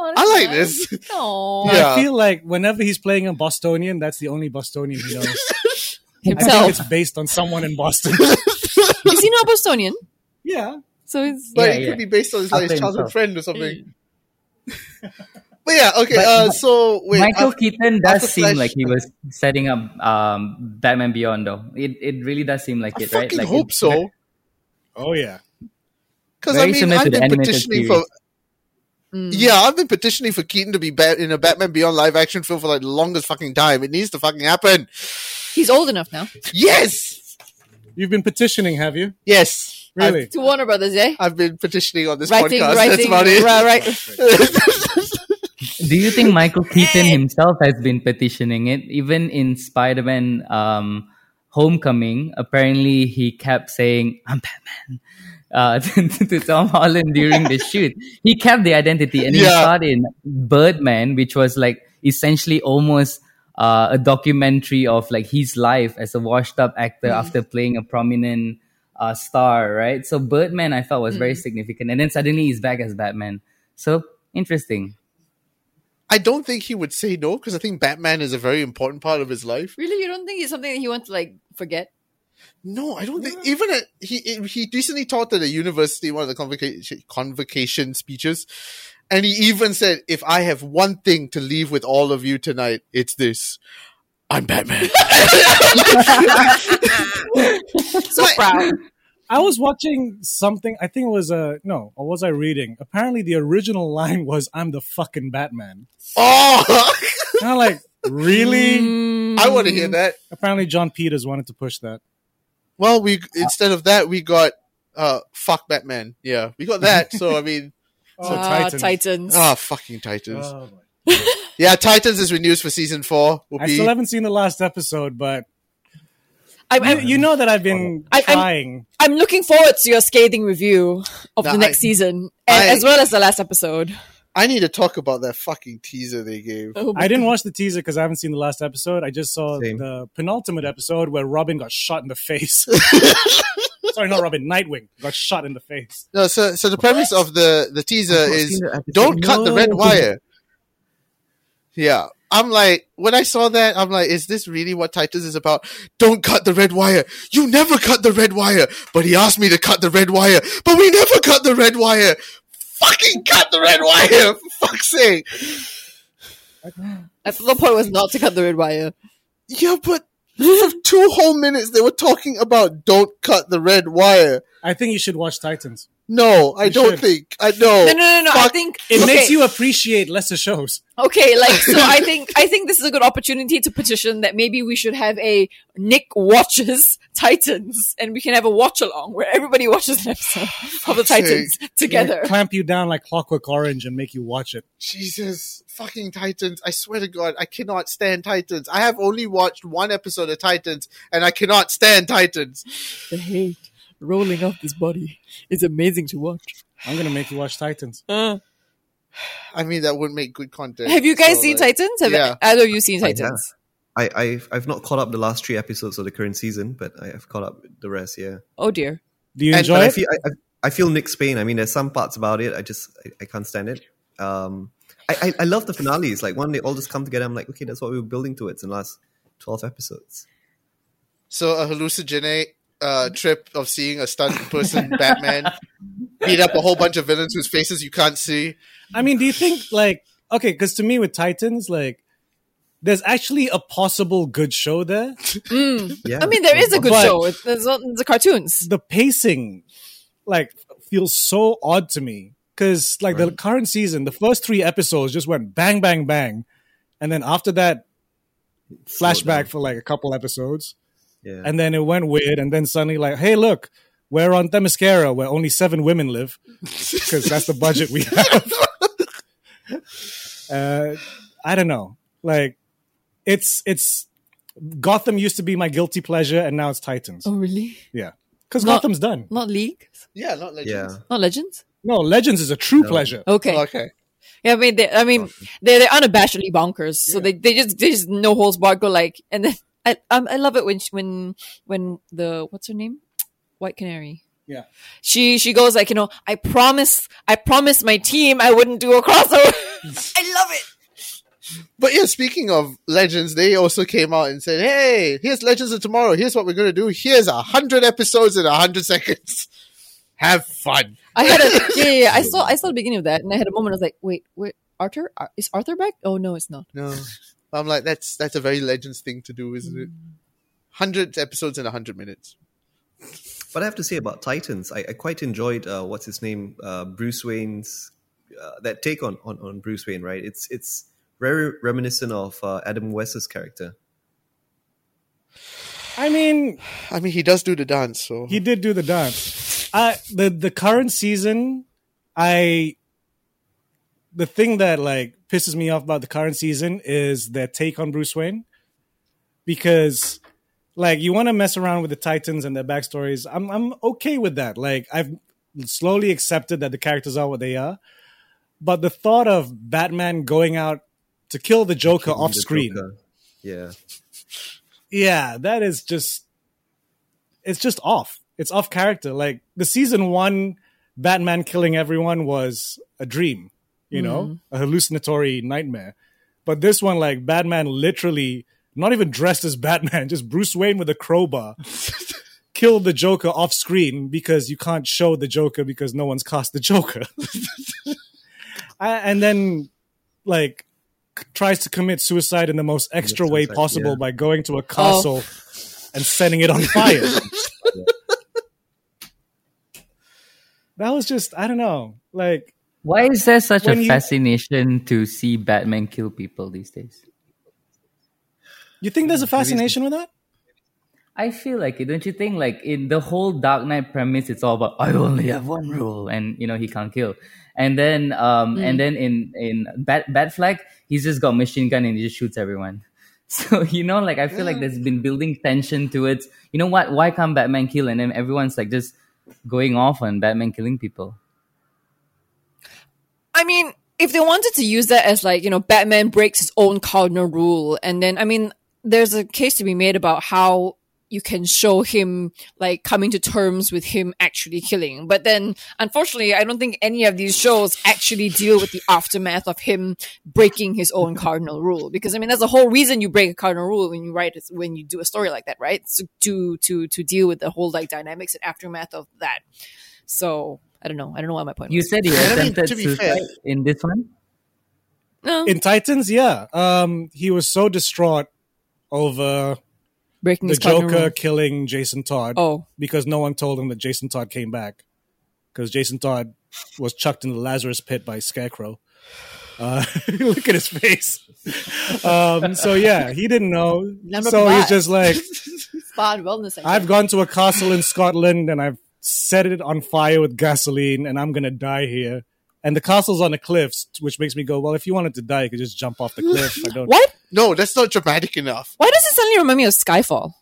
Oh, I that's like nice. this. Oh, No, Yeah. I feel like whenever he's playing a Bostonian, that's the only Bostonian he knows. I think himself. it's based on someone in Boston. Is he not Bostonian? yeah. So it's But Yeah, it yeah. could be based on his, like, his After childhood himself. friend or something. But yeah, okay. But- uh, so wait, Michael after- Keaton does after seem Flash- like he was setting up um, Batman Beyond, though. It it really does seem like I it, right? fucking Like hope it- so. Oh yeah. Because Very I mean, similar to I've the been animated petitioning series. for. Yeah, I've been petitioning for Keaton to be ba- in a Batman Beyond live action film for like the longest fucking time. It needs to fucking happen. he's old enough now. Yes, You've been petitioning, have you? yes. Really? To Warner Brothers, eh? I've, I've been petitioning on this Writing, podcast. writing, That's about it. right, right. Do you think Michael Keaton himself has been petitioning it? Even in Spider-Man um, Homecoming, apparently he kept saying, I'm Batman, uh, to, to Tom Holland during the shoot. He kept the identity, and he Yeah. started in Birdman, which was like essentially almost uh, a documentary of like his life as a washed-up actor after playing a prominent uh, star, right? So Birdman, I felt was very significant, and then suddenly he's back as Batman. So interesting. I don't think he would say no because I think Batman is a very important part of his life. Really, you don't think it's something that he wants to like forget? No, I don't think even at, he he recently taught at a university, one of the convocation convocation speeches, and he even said, "If I have one thing to leave with all of you tonight, it's this: I'm Batman." So proud. I was watching something. I think it was uh no, or was I reading? Apparently, the original line was "I'm the fucking Batman." Oh, And I'm like, really? Mm. I want to hear that. Apparently, John Peters wanted to push that. Well, we instead of that, we got uh, fuck Batman. Yeah, we got that. So I mean, So Ah, Titans. Titans. ah, fucking Titans. Oh, my- Yeah, Titans is renewed for season four. Will I be still haven't seen the last episode, but I'm, you, I'm, you know that I've been I- I'm- trying. I'm looking forward to your scathing review of No, the next I- season, and, I- as well as the last episode. I need to talk about that fucking teaser they gave. Oh, I didn't watch the teaser because I haven't seen the last episode. I just saw Same. the penultimate episode where Robin got shot in the face. Sorry, not Robin. Nightwing got shot in the face. No, so so the premise of the the teaser I've not is seen the episode. don't cut the red No. wire. Yeah, I'm like when I saw that, I'm like, is this really what Titans is about? Don't cut the red wire. You never cut the red wire. But he asked me to cut the red wire. But we never cut the red wire. Fucking cut the red wire, for fuck's sake. I thought the point was not to cut the red wire. Yeah, but for two whole minutes they were talking about don't cut the red wire. I think you should watch Titans. No, I You don't should. think. I know. No, no, no, no. I Fuck. think It okay, makes you appreciate lesser shows. okay. Like, so I think I think this is a good opportunity to petition that maybe we should have a Nick watches Titans, and we can have a watch along where everybody watches an episode of the Titans together. Clamp you down like Clockwork Orange and make you watch it. Jesus, fucking Titans. I swear to God, I cannot stand Titans. I have only watched one episode of Titans, and I cannot stand Titans. The hate rolling off this body is amazing to watch. I'm gonna make you watch Titans. Uh, I mean, that would make good content. have you guys So, seen like, Titans? Have yeah. either of you seen I have. Titans? I, I've I've not caught up the last three episodes of the current season, but I have caught up the rest. Yeah, Oh dear. Do you And- enjoy but I it? feel I, I, I feel Nick's pain. I mean, there's some parts about it I just I, I can't stand it. Um, I, I I love the finales. Like when they all just come together, I'm like, okay, that's what we were building towards in the last twelve episodes. So a hallucinogenic uh, trip of seeing a stunt person, Batman, beat up a whole bunch of villains whose faces you can't see. I mean, do you think like okay? Because to me, with Titans, like there's actually a possible good show there. Yeah, I mean, there is a good But- show. It's, it's, not- it's the cartoons. The pacing, like, feels so odd to me because like the current season, the first three episodes just went bang, bang, bang, and then after that, flashback for like a couple episodes. Yeah, And then it went weird, and then suddenly, like, hey, look, we're on Themyscira, where only seven women live, because that's the budget we have. uh, I don't know. Like, it's it's Gotham used to be my guilty pleasure, and now it's Titans. Oh, really? Yeah, because Not- Gotham's done. Not League? Yeah, not Legends. yeah. Not Legends? No, Legends is a true pleasure. Okay. Oh, okay. Yeah, I mean, they, I mean, they're, they're unabashedly bonkers. So they, they just, they just no holds barred go like, and then I, um, I love it when, she, when, when the, what's her name? White Canary. Yeah. She, she goes like, you know, I promise, I promised my team I wouldn't do a crossover. I love it. But yeah, speaking of Legends, they also came out and said, hey, here's Legends of Tomorrow. Here's what we're going to do. Here's a hundred episodes in a hundred seconds. Have fun. I had a yeah, yeah, yeah. I saw I saw the beginning of that, and I had a moment. I was like, wait, wait, Arthur Ar- is Arthur back? Oh no, it's not. No, I'm like, that's that's a very Legends thing to do, isn't it? Hundred episodes in a hundred minutes. But I have to say about Titans, I, I quite enjoyed uh, what's his name, uh, Bruce Wayne's uh, that take on, on on Bruce Wayne. Right? It's it's very reminiscent of uh, Adam West's character. I mean, I mean, he does do the dance, so he did do the dance. Uh, the the current season, I the thing that like pisses me off about the current season is their take on Bruce Wayne, because like you want to mess around with the Titans and their backstories. I'm I'm okay with that. Like I've slowly accepted that the characters are what they are, but the thought of Batman going out to kill the Joker Killing off the screen, Joker. Yeah. yeah, that is just it's just off. It's off character. Like the season one Batman killing everyone was a dream, you know, a hallucinatory nightmare. But this one, like Batman literally not even dressed as Batman, just Bruce Wayne with a crowbar killed the Joker off screen because you can't show the Joker because no one's cast the Joker. I, and then like c- tries to commit suicide in the most extra way suicide, possible yeah. by going to a castle and setting it on fire. That was just, I don't know, like, Why is there such a When you- fascination to see Batman kill people these days? you think there's a fascination with that? I feel like it, don't you think? Like in the whole Dark Knight premise, it's all about I only have one rule, and you know he can't kill. And then, um, and then in in Bat Batfleck, he's just got machine gun and he just shoots everyone. So you know, like I feel like there's been building tension to it. You know what? Why can't Batman kill? And then everyone's like just going off on Batman killing people. I mean, if they wanted to use that as like, you know, Batman breaks his own cardinal rule, and then, I mean, there's a case to be made about how you can show him like coming to terms with him actually killing. But then, unfortunately, I don't think any of these shows actually deal with the aftermath of him breaking his own cardinal rule. Because I mean, that's the whole reason you break a cardinal rule when you write, when you do a story like that, right? So to to to deal with the whole like dynamics and aftermath of that. So I don't know. I don't know what my point You was. said he I mean, attempted to be fair- suicide in this one. No, In Titans, yeah. Um, he was so distraught over breaking the his cardinal Joker rule. killing Jason Todd Oh, because no one told him that Jason Todd came back. Because Jason Todd was chucked in the Lazarus pit by Scarecrow. Uh, look at his face. Um, so yeah, he didn't know. Number so five. he's just like, spa and wellness. I I've guess. gone to a castle in Scotland and I've set it on fire with gasoline and I'm gonna die here. And the castle's on a cliff, which makes me go, well, if you wanted to die, you could just jump off the cliff. I don't. What? No, that's not dramatic enough. Why does it suddenly remind me of Skyfall?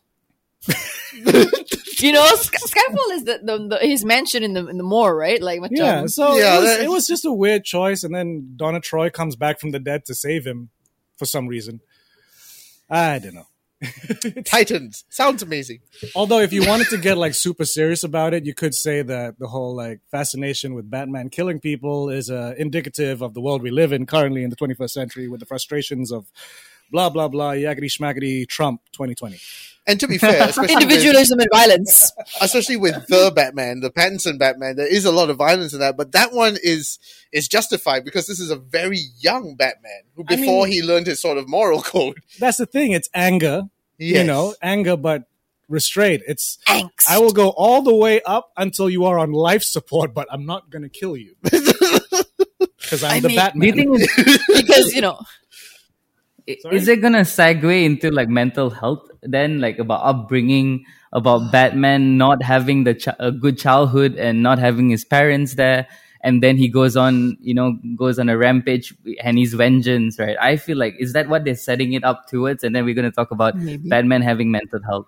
You know, Sky- Skyfall is the, the, the his mansion in the in the moor, right? Like, macam- Yeah, so Yeah, it, was, that- it was just a weird choice, and then Donna Troy comes back from the dead to save him for some reason. I don't know. Titans sounds amazing. Although, if you wanted to get like super serious about it, you could say that the whole like fascination with Batman killing people is uh, indicative of the world we live in currently in the twenty-first century, with the frustrations of blah blah blah yakety schmackety Trump twenty twenty. And to be fair, especially with, individualism and violence. especially with the Batman, the Pattinson Batman, there is a lot of violence in that. But that one is is justified because this is a very young Batman who, I before mean- he learned his sort of moral code. That's the thing; it's anger, you Yes. know, anger, but restraint. It's Angst. I will go all the way up until you are on life support, but I'm not going to kill you because I'm I the mean- Batman. Do you think it's, Because, you know, Sorry? is it gonna segue into like mental health then, like about upbringing, about Batman not having the ch- a good childhood and not having his parents there, and then he goes on, you know, goes on a rampage and his vengeance, right? I feel like is that what they're setting it up towards, and then we're gonna talk about Maybe. Batman having mental health.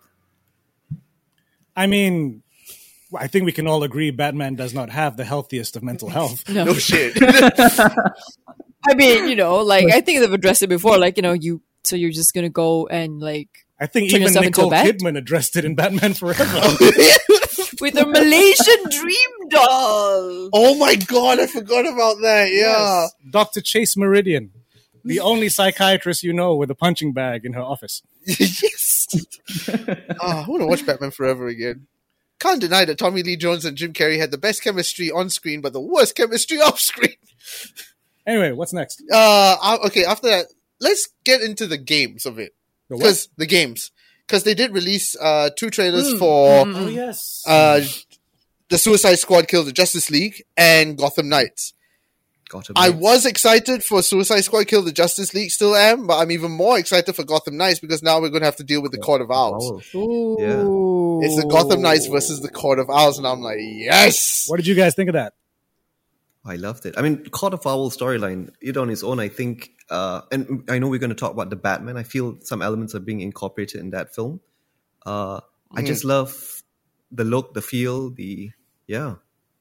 I mean, I think we can all agree Batman does not have the healthiest of mental health. no. No shit. I mean, you know, like, I think they've addressed it before. Like, you know, you, so you're just going to go and, like, I think Turn even yourself into a Nicole bat? Kidman addressed it in Batman Forever. with a Malaysian dream doll. Oh my god, I forgot about that. Yeah. Yes. Doctor Chase Meridian, the only psychiatrist you know with a punching bag in her office. Yes. Ah, I want to watch Batman Forever again. Can't deny that Tommy Lee Jones and Jim Carrey had the best chemistry on screen, but the worst chemistry off screen. Anyway, what's next? Uh, uh, okay, after that, let's get into the games of it. The what? Because the games. Because they did release uh, two trailers for Oh, yes. uh, the Suicide Squad Kill the Justice League and Gotham Knights. Gotham I Knights. was excited for Suicide Squad Kill the Justice League, still am, but I'm even more excited for Gotham Knights because now we're going to have to deal with the Court of Owls. Wow. Ooh. It's the Gotham Knights versus the Court of Owls, and I'm like, yes! What did you guys think of that? I loved it. I mean, Court of Owls storyline, it on its own, I think, uh, and I know we're going to talk about the Batman. I feel some elements are being incorporated in that film. Uh, I Mm. just love the look, the feel, the, yeah.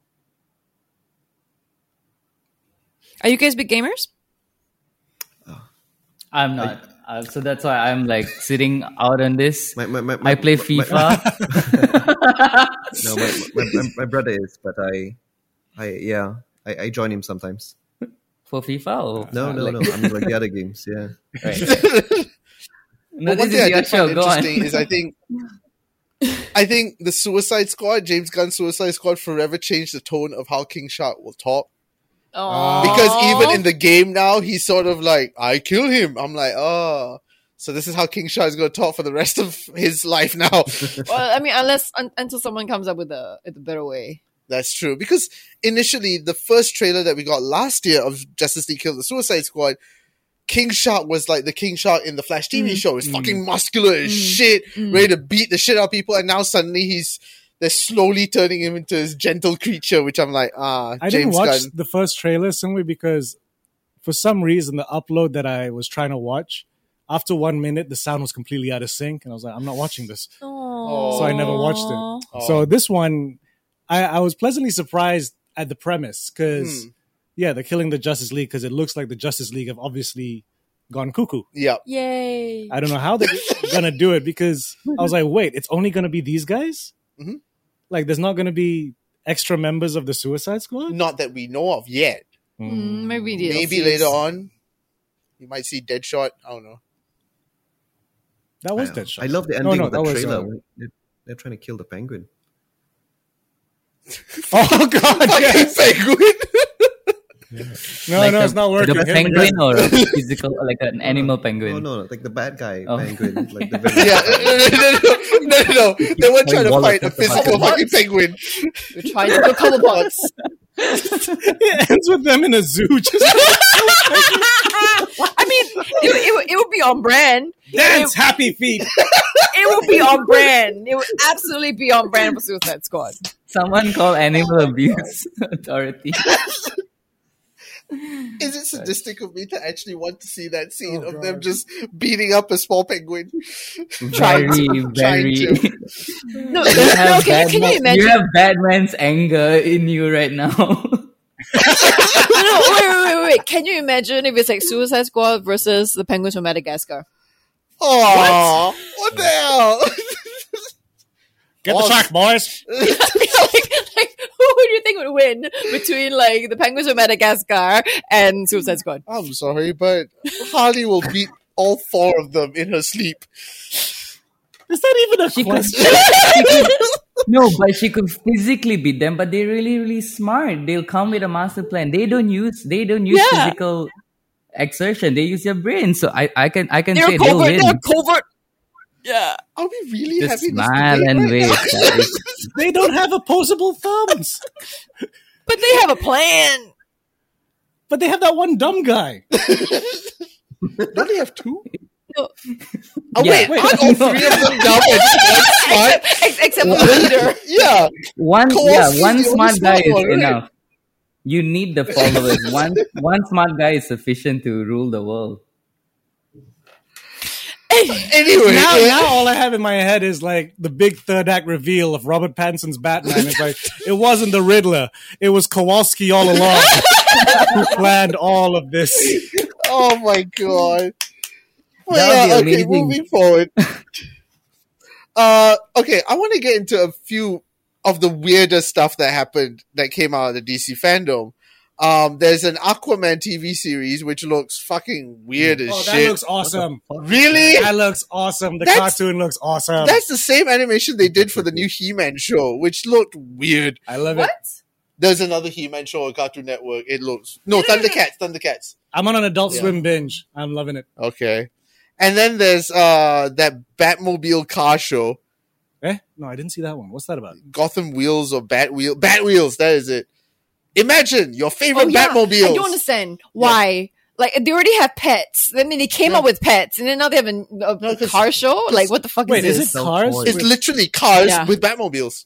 Are you guys big gamers? I'm not. Uh, so that's why I'm like sitting out on this. My, my, my, my, I play my- FIFA. no, my, my, my, my brother is, but I, I yeah, I, I join him sometimes. For FIFA? Or No, no, like, no. I mean, like the other games, yeah. Right. No, But one this thing I is your did show. find Go on. interesting is I think I think the Suicide Squad, James Gunn's Suicide Squad, forever changed the tone of how King Shark will talk. Aww. Because even in the game now, he's sort of like, I kill him. I'm like, oh. So this is how King Shark is going to talk for the rest of his life now. Well, I mean, unless un- until someone comes up with a, with a better way. That's true. Because initially, the first trailer that we got last year of Justice League Kill the Suicide Squad, King Shark was like the King Shark in the Flash T V Mm. show. He's fucking muscular as shit, Mm. ready to beat the shit out of people. And now suddenly he's, they're slowly turning him into this gentle creature, which I'm like, ah, I James didn't watch Gunn. the first trailer simply because for some reason the upload that I was trying to watch, after one minute the sound was completely out of sync and I was like, I'm not watching this. Aww. So I never watched it. Oh. So this one, I, I was pleasantly surprised at the premise because, Hmm. yeah, they're killing the Justice League because it looks like the Justice League have obviously gone cuckoo. Yeah. Yay. I don't know how they're gonna do it because I was like, wait, it's only gonna be these guys? Mhm. Like, there's not gonna be extra members of the Suicide Squad? Not that we know of yet. Mm, maybe D L Cs. Maybe later on, you might see Deadshot. I don't know. That was I, Deadshot. I love the No, ending no, of the that was, trailer. uh, when they're, they're trying to kill the penguin. Oh god, yes. Penguin. No, Like no, a- it's not working. The Hit him penguin again. or a physical, like an animal penguin? Oh, no, like the bad guy Oh. penguin. Like the villain. Yeah, no, no, no, no, no. They weren't trying to Wallet fight a with the physical bucket. fucking penguin. We're trying to go couple points. It ends with them in a zoo. Just I mean, it, it, would- it would be on brand. dance, happy feet. It would be on brand. It would absolutely be on brand for Suicide Squad. Someone call Animal Abuse Authority. Is it sadistic of me to actually want to see that scene Oh, of God. them just beating up a small penguin? Very, Trying very. to. No, You no, have, can, you- can you Batman- imagine? you have Batman's anger in you right now. No, no, wait, wait, wait, wait. Can you imagine if it's like Suicide Squad versus the penguins from Madagascar? Aww, what the hell? Get Oh. the track, boys. like, like, who would you think would win between like the penguins from Madagascar and Suicide Squad? I'm sorry, but Harley will beat all four of them in her sleep. Is that even a She could, question? she could- no, but she could physically beat them. But they're really, really smart. They'll come with a master plan. They don't use, they don't use Yeah. physical exertion. They use their brain. So I, I can, I can They're say they'll covert. win. They're covert. Yeah. Are we really Just having this smile debate and right wave. now? That is- They don't have opposable thumbs, But they have a plan. but they have that one dumb guy. Don't they have two? No, Oh, Yeah. wait, Wait, aren't all three of them dumb and one smart? ex- except for the leader. Yeah. One, Colossus yeah, is one the only smart guy smart is one, right? enough. You need the followers. one, one smart guy is sufficient to rule the world. Anyway, Now, yeah. now all I have in my head is like the big third act reveal of Robert Pattinson's Batman. It's like it wasn't the Riddler; it was Kowalski all along who planned all of this. Oh my god. Well, That yeah, would be okay, amazing. moving forward. uh, okay, I want to get into a few of the weirdest stuff that happened that came out of the D C fandom. Um, there's an Aquaman T V series which looks fucking weird as Oh, that shit. looks awesome. Really? That looks awesome. The That's- cartoon looks awesome. That's the same animation they did for the new He-Man show, which looked weird. I love it. What? There's another He-Man show on Cartoon Network. It looks no Thundercats. Thundercats. I'm on an Adult Yeah. Swim binge. I'm loving it. Okay. And then there's uh that Batmobile car show, Eh? No, I didn't see that one. What's that about? Gotham Wheels or Bat Wheel, Bat Wheels. That is it. Imagine your favorite Oh, yeah. Batmobiles. I don't understand why. Like they already have pets. Then they came Yeah. up with pets, and then now they have a, a No, 'cause- car show. Like what the fuck Wait, is is this? it cars? toys. It's literally cars Yeah. with Batmobiles.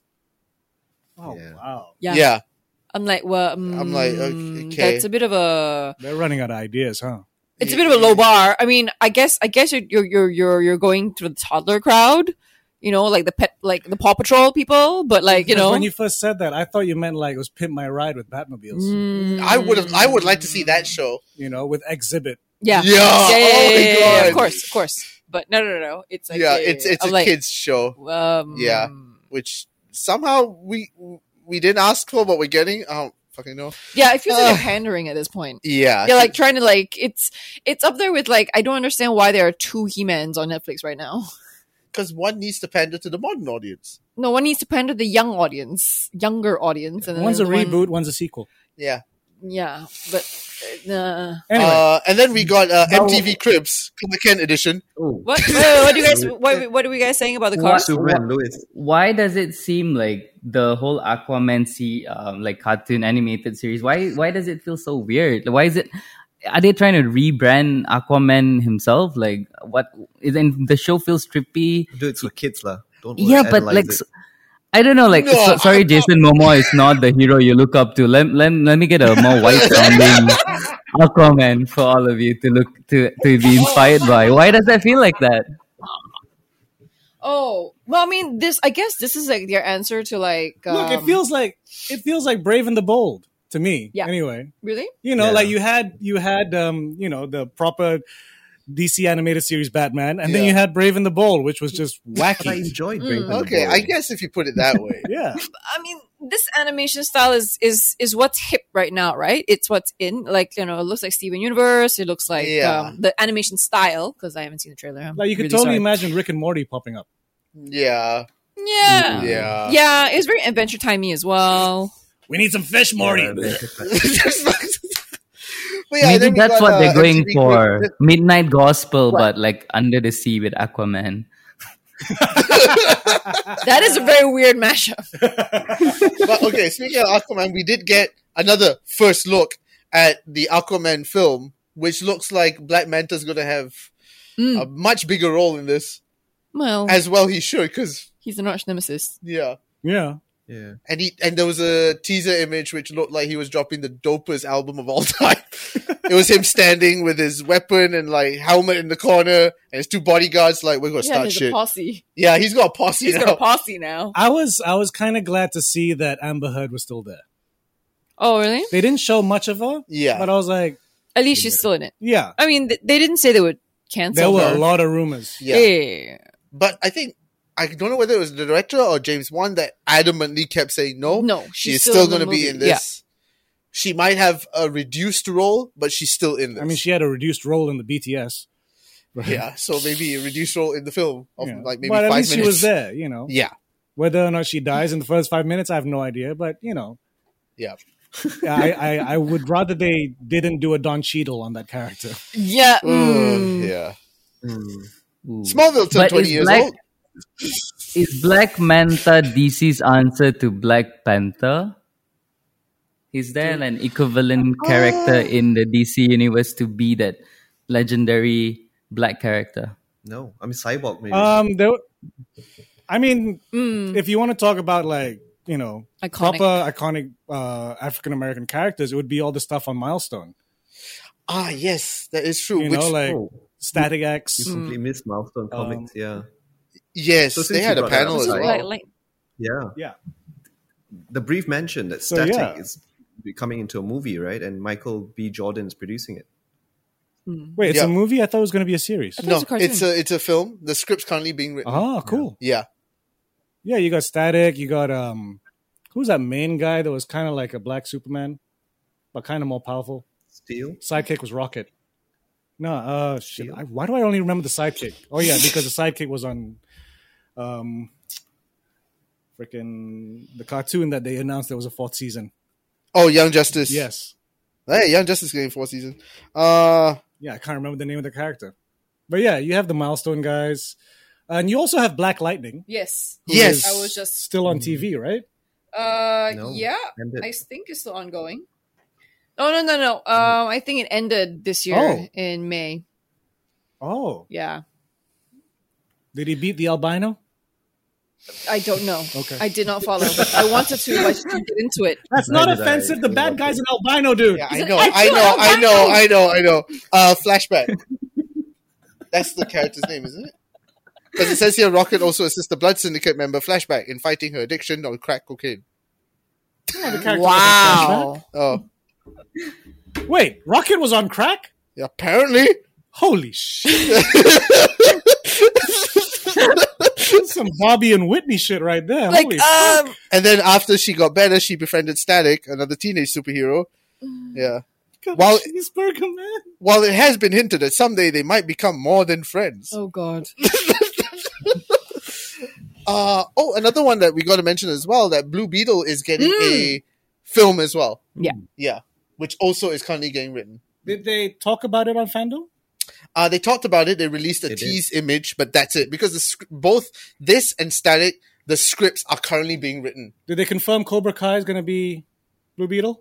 Oh, Yeah. wow. Yeah. Yeah. I'm like, well, I'm like, mm, okay. that's a bit of a. They're running out of ideas, huh? It's a bit of a low bar. I mean, I guess, I guess you're you're you're you're, you're going to the toddler crowd. You know, like the pet, like the Paw Patrol people. But like, you Because know, when you first said that, I thought you meant like it was Pimp My Ride with Batmobiles. Mm, I would have. I would like to see that show. You know, with Exhibit. yeah, Yeah. yeah, yeah, Oh yeah, my yeah, yeah, God. of course, of course. But no, no, no, no. It's like, yeah, it's it's I'm a like, kids show, Um, Yeah. which somehow we we didn't ask for, but we're getting. I don't fucking know. yeah. It feels like Ugh. they're pandering at this point. Yeah, They're like trying to like it's it's up there with like I don't understand why there are two He-Mans on Netflix right now. because one needs to pander to the modern audience. No one needs to pander the young audience, younger audience, and then One's a there's one- reboot, one's a sequel. Yeah. Yeah, but uh, Anyway, Uh, and then we got uh, Now- M T V Cribs, Clark Kent edition. Oh, what? Wait, wait, what do you guys? What, what are we guys saying about the cars? Superman Lewis. Why does it seem like the whole Aquaman sea, um, like cartoon animated series? Why why does it feel so weird? Why is it? Are they trying to rebrand Aquaman himself? Like what? Then the show feels trippy. Do it for kids, lah. Don't Yeah, but overanalyze like it. s- I don't know. Like No, so, sorry, I'm not- Jason Momoa is not the hero you look up to. Let let, let me get a more white sounding Aquaman for all of you to look to to be inspired by. Why does that feel like that? Oh, well, I mean, this. I guess this is like their answer to like. Um, look, it feels like it feels like Brave and the Bold to me. Yeah. Anyway, really. you know, Yeah. like you had you had um, you know, the proper D C animated series Batman, and then Yeah. you had Brave and the Bold, which was just But I wacky. enjoyed Mm. Brave and the Okay, Bold. I guess if you put it that way. Yeah. I mean, this animation style is is is what's hip right now, right? It's what's in. Like you know, it looks like Steven Universe. It looks like Yeah. um, the animation style because I haven't seen the trailer. I'm Like you could really totally sorry. imagine Rick and Morty popping up. Yeah, Yeah, yeah. yeah. It was very Adventure Timey as well. We need some fish, Morty. Yeah, But yeah, Maybe then we that's got, what uh, they're going M T V for. Cribs. Midnight Gospel, What? but like under the sea with Aquaman. That is a very weird mashup. But okay, speaking of Aquaman, we did get another first look at the Aquaman film, which looks like Black Manta's going to have Mm. a much bigger role in this. Well, As well, he should, because he's an arch nemesis. yeah, Yeah. yeah. and he and there was a teaser image which looked like he was dropping the dopest album of all time. It was him standing with his weapon and like helmet in the corner, and his two bodyguards like, "We're gonna Yeah, start he's a shit." posse. Yeah, he's got a posse He's now. got a posse now. I was I was kind of glad to see that Amber Heard was still there. Oh, really? They didn't show much of her, Yeah, but I was like, At least she's still in it. yeah. I mean, th- they didn't say they would cancel There were her. a lot of rumors. yeah. Yeah. But I think I don't know whether it was the director or James Wan that adamantly kept saying no. No, she she's is still still in the going to be movie. in this. She might have a reduced role, but she's still in this. I mean, she had a reduced role in the B T S. yeah, so maybe a reduced role in the film of Yeah. like maybe but at five least minutes. she was there, you know. Yeah, Whether or not she dies in the first five minutes, I have no idea. But you know, yeah. I, I, I would rather they didn't do a Don Cheadle on that character. Yeah. Ugh, mm. yeah. Mm. Ooh. Smallville turned But twenty is years Black- old. Is Black Manta D C's answer to Black Panther? Is there an equivalent character in the D C universe to be that legendary black character? No, I mean Cyborg maybe. Um, there, I mean, Mm. if you want to talk about like you know Iconic. proper iconic uh, African American characters, it would be all the stuff on Milestone. Ah, yes, that is true. You Which know, like oh, Static X. you completely missed Milestone Comics. yeah, yes, So they since had you a brought that panel up, as like- well. Like, like, yeah. Yeah. The brief mentioned that So, Static yeah. is coming into a movie, right? And Michael B. Jordan is producing it. Wait, it's Yeah. a movie? I thought it was going to be a series. thought it No, was a cartoon. it's a it's a film. The script's currently being written. Oh, cool. Yeah, Yeah, you got Static. You got um, who's that main guy that was kind of like a black Superman, but kind of more powerful? Steel. Sidekick was Rocket. No, uh, shit. I, why do I only remember the sidekick? Oh yeah, because the sidekick was on, um, freaking the cartoon that they announced there was a fourth season. Oh, Young Justice. Yes. Hey, Young Justice getting fourth season. Uh, Yeah, I can't remember the name of the character, but yeah, you have the Milestone guys, and you also have Black Lightning. Yes. who Yes. is I was just. still on T V, right? Uh, No, yeah. ended. I think it's still ongoing. Oh no no no! Um, I think it ended this year Oh. in May. Oh, Yeah, did he beat the albino? I don't know. Okay. I did not follow. I wanted to, but I just didn't get into it. That's Neither not did I. offensive. The bad guy's an albino dude. yeah, I He's an know, I actual know, I albino. know, I know, I know. Uh, Flashback. That's the character's name, isn't it? Because it says here, Rocket also assists the Blood Syndicate member Flashback in fighting her addiction on crack cocaine. Oh, the character was on Wow. Oh, Flashback. Wait, Rocket was on crack? yeah, apparently. Holy shit! That's some Bobby and Whitney shit right there. Like Holy fuck. um, And then after she got better, she befriended Static, another teenage superhero. Yeah. God, while- cheeseburger man. While it has been hinted that someday they might become more than friends. oh god. Uh, oh, another one that we got to mention as well, that Blue Beetle is getting a film as well. Yeah. Yeah. Which also is currently getting written. Did they talk about it on Fandom? Uh, they talked about it. They released a They did. tease image, but that's it. Because the sc- both this and Static, the scripts are currently being written. Did they confirm Cobra Kai is going to be Blue Beetle?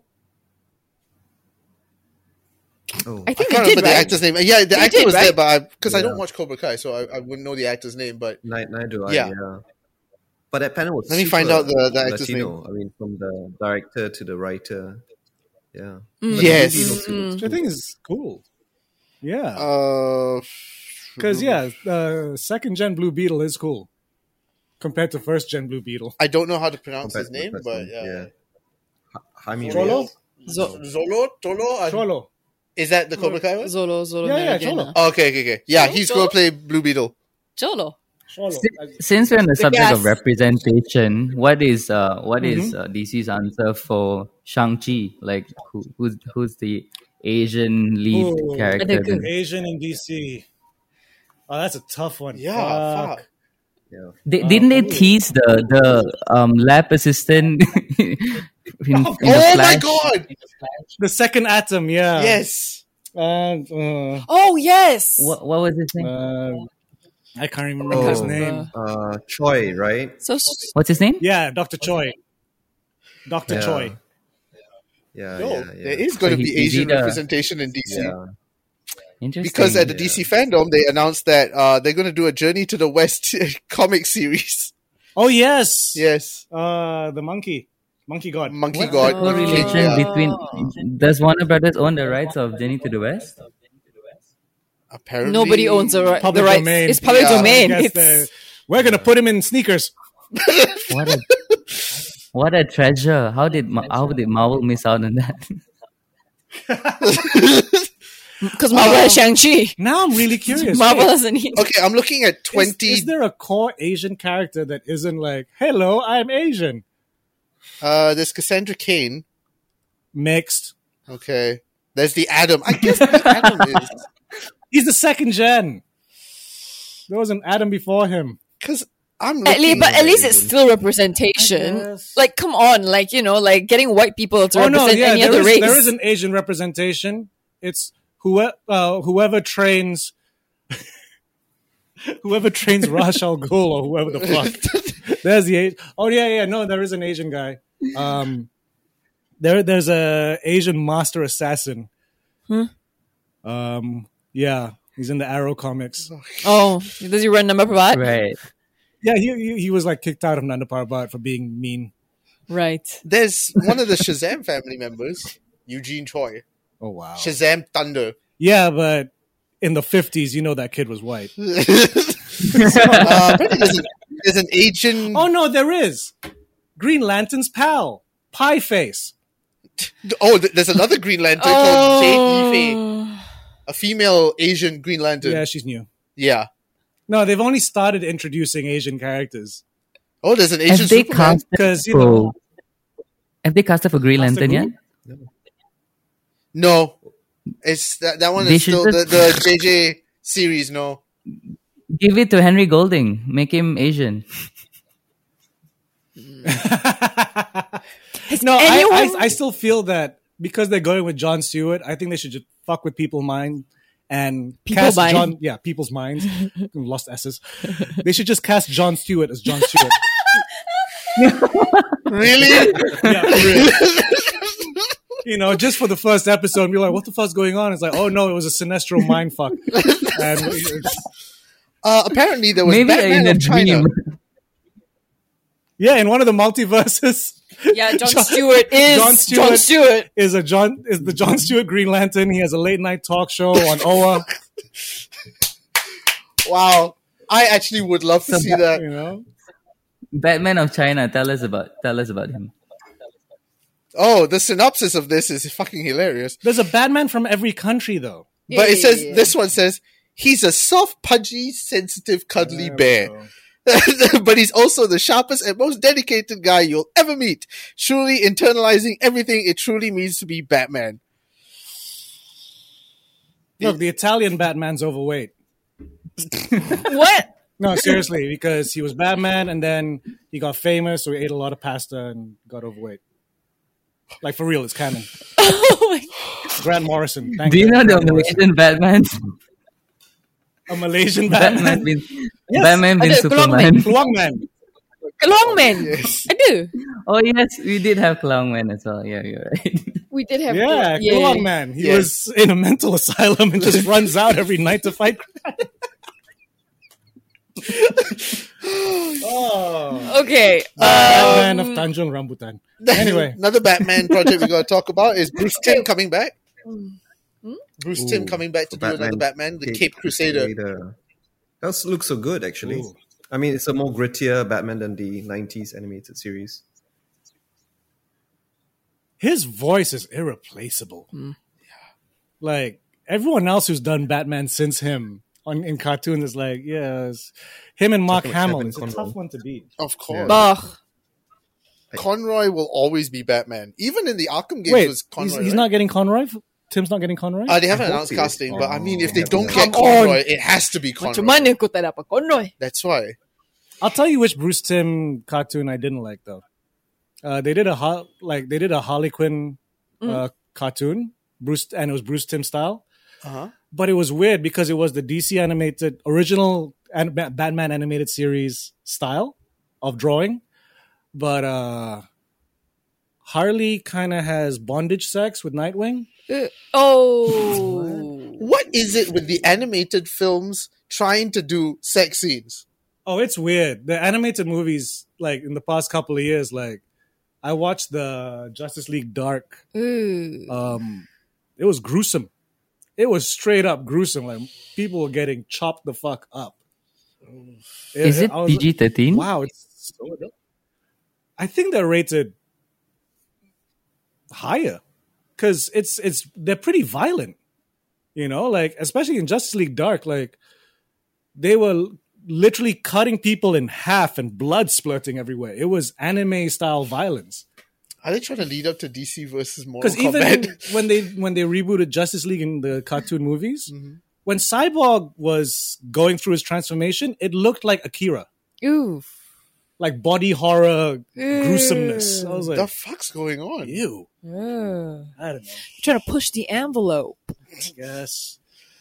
Oh, I I think can't they remember did, the right? actor's name. Yeah, the They actor did, was there, right? but because I, don't Yeah. watch Cobra Kai, so I, I wouldn't know the actor's name. But Neither, neither do I. Yeah. Yeah. But that panel was Let me super find out the- the actor's Latino. I mean, from the director to the writer. Yeah. Mm. But Yes. the movie looks- Mm. looks Which I think is cool. Yeah. uh, Because, yeah, uh, second gen Blue Beetle is cool compared to first gen Blue Beetle. I don't know how to pronounce compared his to the name, first but one. yeah. yeah. Ha- Jaime Cholo? Reyes. Zo- Zolo, Tolo, Uh, Cholo. is that the Cobra Kai one? Zolo Zolo. Yeah, yeah, Naragana. Cholo. Oh, okay, okay, okay. Yeah, Cholo? he's going to play Blue Beetle. Cholo. Cholo. Si- Since we're on the subject Yes. of representation, what is uh what is Mhm. uh, D C's answer for Shang-Chi? Like who, who's who's the Asian lead Ooh. character? I think- then? Asian in D C. Oh, that's a tough one. Yeah, Fuck. fuck. Yeah. They, Uh, didn't they ooh. tease the the um lab assistant in, in Oh the my Flash? god! The second atom, yeah. Yes. Uh, uh, Oh yes. What what was his name? uh, I can't remember Oh. his name. Uh, Choi, right? So What's his name? Yeah, Doctor Choi. Doctor Yeah. Choi. Yeah, Yo, yeah, yeah. there is going So to he- be is he Asian the- representation in D C. Yeah. Interesting. Because at the Yeah. D C fandom, they announced that uh, they're going to do a Journey to the West comic series. Oh yes. Yes. Uh, the monkey, monkey god. Monkey What's God. the Oh. Monkey King, correlation yeah. between? Does Warner Brothers own the rights of Journey to the West? Apparently. nobody owns the, right, the Public rights. domain. It's public Yeah. domain. I guess It's, the- we're gonna put him in sneakers. What a what a treasure! How did Ma- how did Marvel miss out on that? because Marvel has Shang-Chi. Now I'm really curious. Marvel Wait, doesn't need. Okay, I'm looking at is, twenty. is there a core Asian character that isn't like, "Hello, I'm Asian"? Uh, there's Cassandra Cain. Mixed. Okay. There's the Atom. I guess the Atom is. He's the second gen. There was an Adam before him. Because I'm At least, looking. but at least it's still representation. guess. Like, come on, like you know, like getting white people to Oh no, represent yeah, any there other is, race. there is an Asian representation. It's whoever uh, whoever trains whoever trains Ra's al Ghul or whoever the fuck. There's the Asian. Oh yeah, yeah. No, there is an Asian guy. Um, there, there's a Asian master assassin. Hmm? Um, yeah, he's in the Arrow comics. Oh, does he run number Parbat? Right. Yeah, he, he he was like kicked out of Nanda Parbat for being mean. Right. There's one of the Shazam family members, Eugene Choi. Oh wow. Shazam Thunder. Yeah, but in the fifties, you know that kid was white. uh, apparently there's, an, there's an Asian. Oh no, there is Green Lantern's pal, Pie Face. Oh, th- there's another Green Lantern called Jade Yife, Oh. a female Asian Green Lantern. Yeah, she's new. Yeah. No, they've only started introducing Asian characters Oh, there's an Asian Have they Superman. cast because you know. Have they casted for Green Cast a Lantern yet? who? No, it's that that one They is should still the, just- the J J series. No, Give it to Henry Golding. Make him Asian. No, I, anyone- I I still feel that because they're going with Jon Stewart, I think they should just fuck with people's mind and People cast mind. John. Yeah, people's minds. Lost S's. They should just cast Jon Stewart as Jon Stewart. really? Yeah, for real. You know, just for the first episode, and be like, "What the fuck's going on?" It's like, "Oh no, it was a sinestro mindfuck." And it's- Uh, apparently, there was Maybe Batman in a of China. dream. yeah, in one of the multiverses, Yeah, Jon Stewart is Jon Jon Stewart. Stewart. is a John is the Jon Stewart Green Lantern. He has a late night talk show on O A. Wow, I actually would love to So see Bat- that. You know, Batman of China. Tell us about. Tell us about him. Oh, the synopsis of this is fucking hilarious. there's a Batman from every country, though. But it says Yeah. this one says he's a soft, pudgy, sensitive, cuddly There we bear. go. But he's also the sharpest and most dedicated guy you'll ever meet. Truly internalizing everything it truly means to be Batman. Look, the Italian Batman's overweight. What? No, seriously, because he was Batman and then he got famous, so he ate a lot of pasta and got overweight. Like for real, it's canon. Oh my- Grant Morrison. Thank Do you know the Grant Morrison. Malaysian Batman? A Malaysian Batman Batman? been Yes. Batman been Ada, Superman. Kluang Man. Kalong Man. Yes. I do. Oh yes, we did have Clown Man as well. Yeah, you're right. We did have. Yeah, yeah. Kluang Man. He Yes. was in a mental asylum and just runs out every night to fight crime. oh. Okay. Batman Um, of Tanjung Rambutan. Anyway. Another Batman project we got to talk about is Bruce Timm coming back. Bruce Ooh, Timm coming back to do another Batman, the Cape Crusader. That does look so good, actually. Ooh. I mean, it's a more grittier Batman than the nineties animated series. His voice is irreplaceable. Like everyone else who's done Batman since him on in cartoons is like, yeah, it's him and Mark Talking about Hamill. Kevin It's a Conroy. tough one to beat. Of course. Ugh. Conroy will always be Batman. Even in the Arkham games Wait, was Conroy. he's, he's right? not getting Conroy. Tim's not getting Conroy. Uh, they haven't I hope announced he is. casting, but I mean, Oh, if they yeah, don't yeah. get Come on. Conroy, it has to be Macam Conroy. mana kau tak dapat Conroy? That's why. I'll tell you which Bruce Timm cartoon I didn't like though. Uh, they did a Har- like they did a Harley Quinn uh, cartoon, Bruce, and it was Bruce Timm style. Uh-huh. But it was weird because it was the D C animated original an- Ba- Batman animated series style of drawing, but uh, Harley kind of has bondage sex with Nightwing. Uh, oh. What is it with the animated films trying to do sex scenes? Oh, it's weird. The animated movies, like in the past couple of years, like I watched the Justice League Dark. Ooh. Um, it was gruesome. It was straight up gruesome. Like people were getting chopped the fuck up. Is it I was- P G thirteen? Wow, it's so adult. I think they're rated higher because it's it's they're pretty violent. You know, like especially in Justice League Dark, like they were literally cutting people in half and blood splurting everywhere. It was anime style violence. Are they trying to lead up to D C versus Mortal Because even Kombat? when they when they rebooted Justice League in the cartoon movies, Mm-hmm. when Cyborg was going through his transformation, it looked like Akira, Ooh. like body horror gruesomeness. I was the like, fuck's going on? ew. Uh, I don't know. trying to push the envelope. Yes.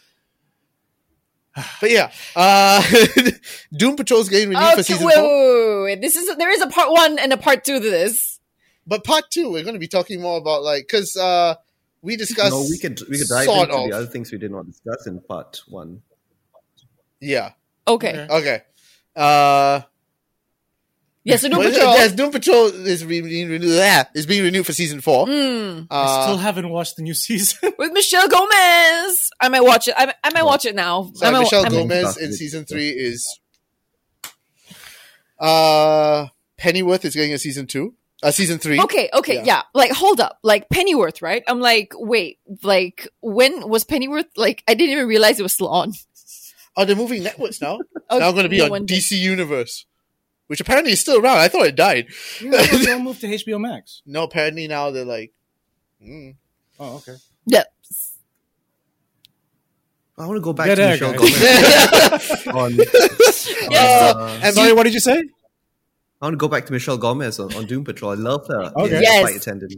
But yeah, uh, Doom Patrol's getting renewed Oh, for season wait, four. wait, wait, wait. This is there is a part one and a part two to this. But part two, we're going to be talking more about like because uh, we discussed. No, we could we could dive sort into of. the other things we did not discuss in part one. Yeah. Okay. Okay. Uh, Yeah, so Doom well, Patrol. yes, Doom Patrol is re- being renewed. Yeah, is being renewed for season four. Mm, I Uh, still haven't watched the new season. with Michelle Gomez. I might watch it. I, I might watch it now. so I might, Michelle I might- Gomez Started in it. season three is. Uh, Pennyworth is getting a season two. Uh, season three. Okay, okay, Yeah. yeah. Like, hold up. Like, Pennyworth, right? I'm like, wait, like, when was Pennyworth? Like, I didn't even realize it was still on. Oh, they're moving networks now. It's Oh, now going to be no on wonder. D C Universe. which apparently is still around. I thought it died. Yeah, I thought they all moved to H B O Max. No, apparently now they're like, mm. Oh, okay. Yeah. I want to go back Yeah, to there, Michelle guys. Gomez. on, Yeah, uh, and Sorry, you- what did you say? I want to go back to Michelle Gomez on, on Doom Patrol. I love her. Okay. in Yes. Flight Attendant.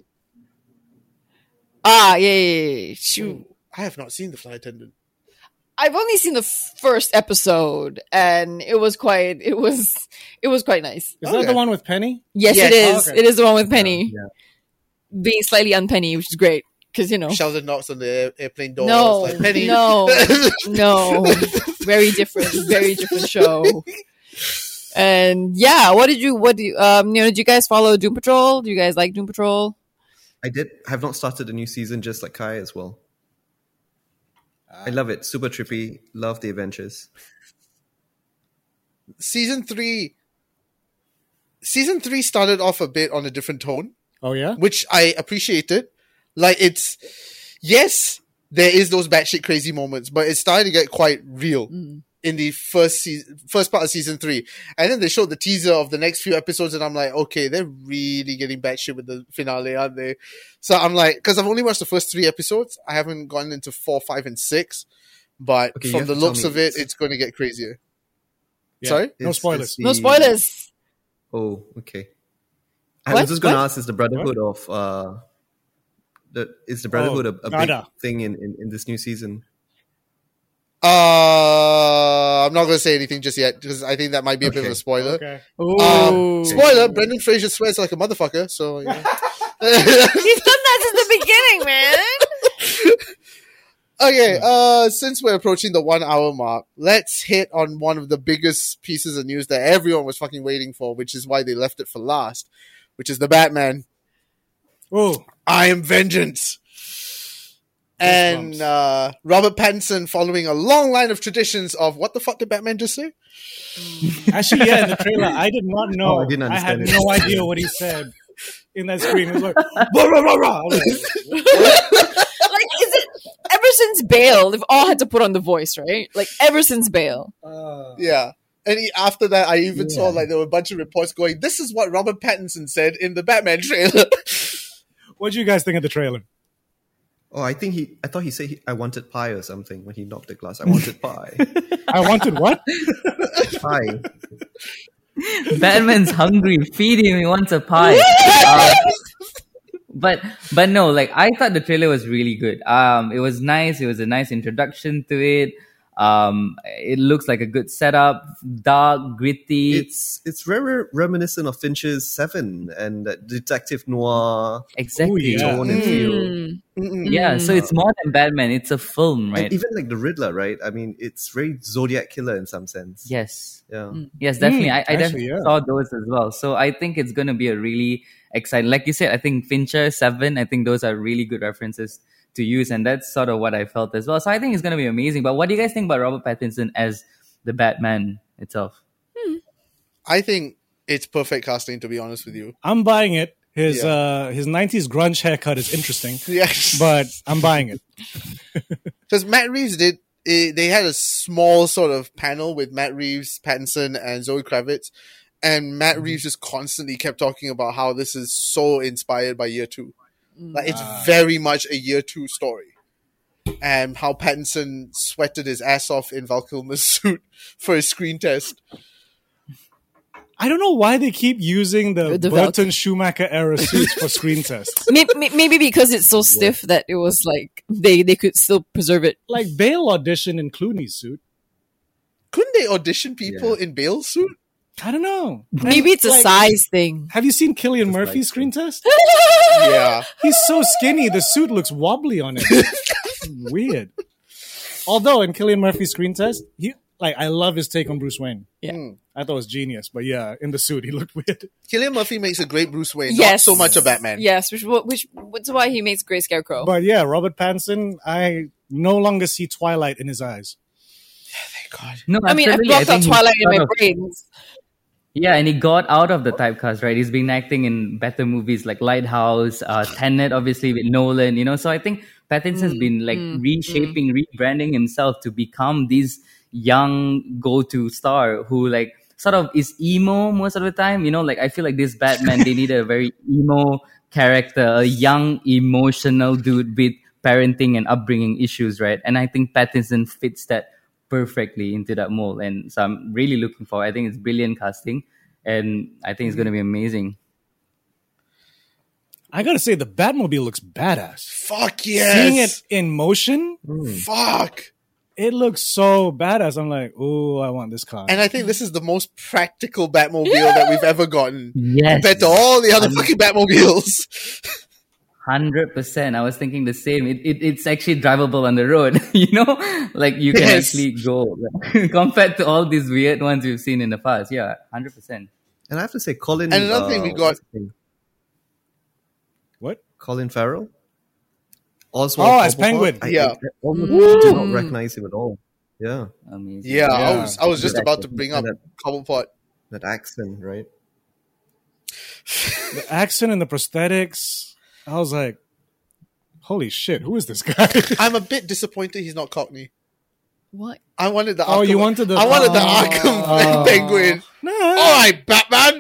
Ah, yeah, yeah, yeah. Shoot. I have not seen the flight attendant. I've only seen the first episode, and it was quite. It was. It was quite nice. Is Okay. that the one with Penny? Yes, Yes. it is. Oh, okay. It is the one with Penny Yeah. being slightly unpenny, which is great because you know. Sheldon knocks on the air, airplane door. No, like, Penny. no, no. Very different. Very different show. And yeah, what did you? What do you? Um, you know, did you guys follow Doom Patrol? Do you guys like Doom Patrol? I did. I have not started a new season, just like Kai as well. I love it. Super trippy. Love the adventures. Season three. Season three started off a bit on a different tone, Oh yeah. which I appreciated. Like it's, yes, there is those batshit crazy moments, but it's starting to get quite real in the first season, first part of season three. And then they showed the teaser of the next few episodes, and I'm like, okay, they're really getting batshit with the finale, aren't they? So I'm like, because I've only watched the first three episodes, I haven't gone into four, five, and six. But Okay, you from have the to tell looks me of it, it's- it's going to get crazier. Yeah. Sorry? No Is- spoilers. is No the- spoilers. Oh, okay. I What? was just going to What? ask: is the Brotherhood of uh, the is the Brotherhood Oh, a, a big nada. thing in, in, in this new season? Uh, I'm not going to say anything just yet because I think that might be a bit of Okay. a spoiler. Okay. Um, spoiler: Brendan Fraser swears like a motherfucker. So yeah. He's done that since the beginning, man. Okay, uh, since we're approaching the one hour mark, let's hit on one of the biggest pieces of news that everyone was fucking waiting for, which is why they left it for last, which is the Batman. Oh, I am vengeance. And uh, Robert Pattinson, following a long line of traditions of what the fuck did Batman just say? actually, yeah. In the trailer, I did not know. Oh, I didn't had understand it. no idea what he said in that screen. It was like, rah, rah, rah, rah. I was like, Like, is it ever since Bale? They've all had to put on the voice, right? Like ever since Bale. uh, Yeah. And he, after that, I even saw Yeah. like there were a bunch of reports going, this is what Robert Pattinson said in the Batman trailer. what do you guys think of the trailer? Oh, I think he. I thought he said he, I wanted pie or something when he knocked the glass. I wanted pie. I wanted what? Pie. Batman's hungry. Feed him. He wants a pie. Um, but but no, like I thought the trailer was really good. Um, it was nice. It was a nice introduction to it. Um, it looks like a good setup. Dark, gritty. It's it's very reminiscent of Fincher's Seven and that detective noir exactly. Ooh, yeah. tone and feel. Mm. Mm-mm. Yeah, so it's more than Batman. It's a film, right? And even like the Riddler, right? I mean, it's very Zodiac killer in some sense. yes. Yeah. Yes, definitely. Mm, I, I actually, definitely yeah. saw those as well. So I think it's going to be a really exciting. Like you said, I think Fincher, Seven, I think those are really good references to use. And that's sort of what I felt as well. So I think it's going to be amazing. But what do you guys think about Robert Pattinson as the Batman itself? I think it's perfect casting, to be honest with you. I'm buying it. His Yeah. uh his nineties grunge haircut is interesting, Yes. but I'm buying it. Because Matt Reeves did, eh, they had a small sort of panel with Matt Reeves, Pattinson, and Zoe Kravitz. And Matt Reeves just constantly kept talking about how this is so inspired by Year Two. Like, it's very much a Year Two story. And how Pattinson sweated his ass off in Val Kilmer's suit for his screen test. I don't know why they keep using the, The Burton Schumacher era suits for screen tests. Maybe, maybe because it's so stiff that it was like they, they could still preserve it. Like Bale auditioned in Clooney's suit. Couldn't they audition people in Bale's suit? I don't know. Maybe it's a Like, size thing. Have you seen Cillian Just Murphy's like- screen test? Yeah. He's so skinny, the suit looks wobbly on him. Weird. Although in Cillian Murphy's screen test, he like I love his take on Bruce Wayne. Yeah. Mm. I thought it was genius, but yeah, in the suit he looked weird. Cillian Murphy makes a great Bruce Wayne, not Yes. so much a Batman. Yes, which which which is why he makes Grey Scarecrow. But yeah, Robert Pattinson, I no longer see Twilight in his eyes. Thank God. No, I mean, I absolutely. blocked out think he Twilight in sort my of- brains. Yeah, and he got out of the typecast, right? He's been acting in better movies like Lighthouse, uh, Tenet, obviously with Nolan, you know. So I think Pattinson's been like reshaping, rebranding himself to become this young go-to star who like sort of is emo most of the time. You know, like I feel like this Batman, they need a very emo character, a young, emotional dude with parenting and upbringing issues, right? And I think Pattinson fits that perfectly into that mold. And so I'm really looking forward. I think it's brilliant casting, and I think it's going to be amazing. I gotta say, the Batmobile looks badass. Fuck yes. Seeing it in motion, Fuck. it looks so badass. I'm like, ooh, I want this car. And I think this is the most practical Batmobile that we've ever gotten. Yes. Compared to all the other fucking Batmobiles. one hundred percent. I was thinking the same. It, it It's actually drivable on the road, you know? Like you can Yes. actually go compared to all these weird ones we've seen in the past. Yeah, one hundred percent. And I have to say, Colin. And another thing we uh, got- what's his name? What? Colin Farrell. Oswald Oh, as Cobblepot. Penguin. I, Yeah. I almost did not recognize him at all. Yeah, Amazing. Yeah, I Yeah. was I was just Good about to actor. bring up And Cobblepot. that accent, right? The accent and the prosthetics. I was like, holy shit, who is this guy? I'm a bit disappointed he's not Cockney. What? I wanted the Oh, Arkham. you wanted the- I wanted the Oh. Arkham Oh. Penguin. Nah. All right, Batman.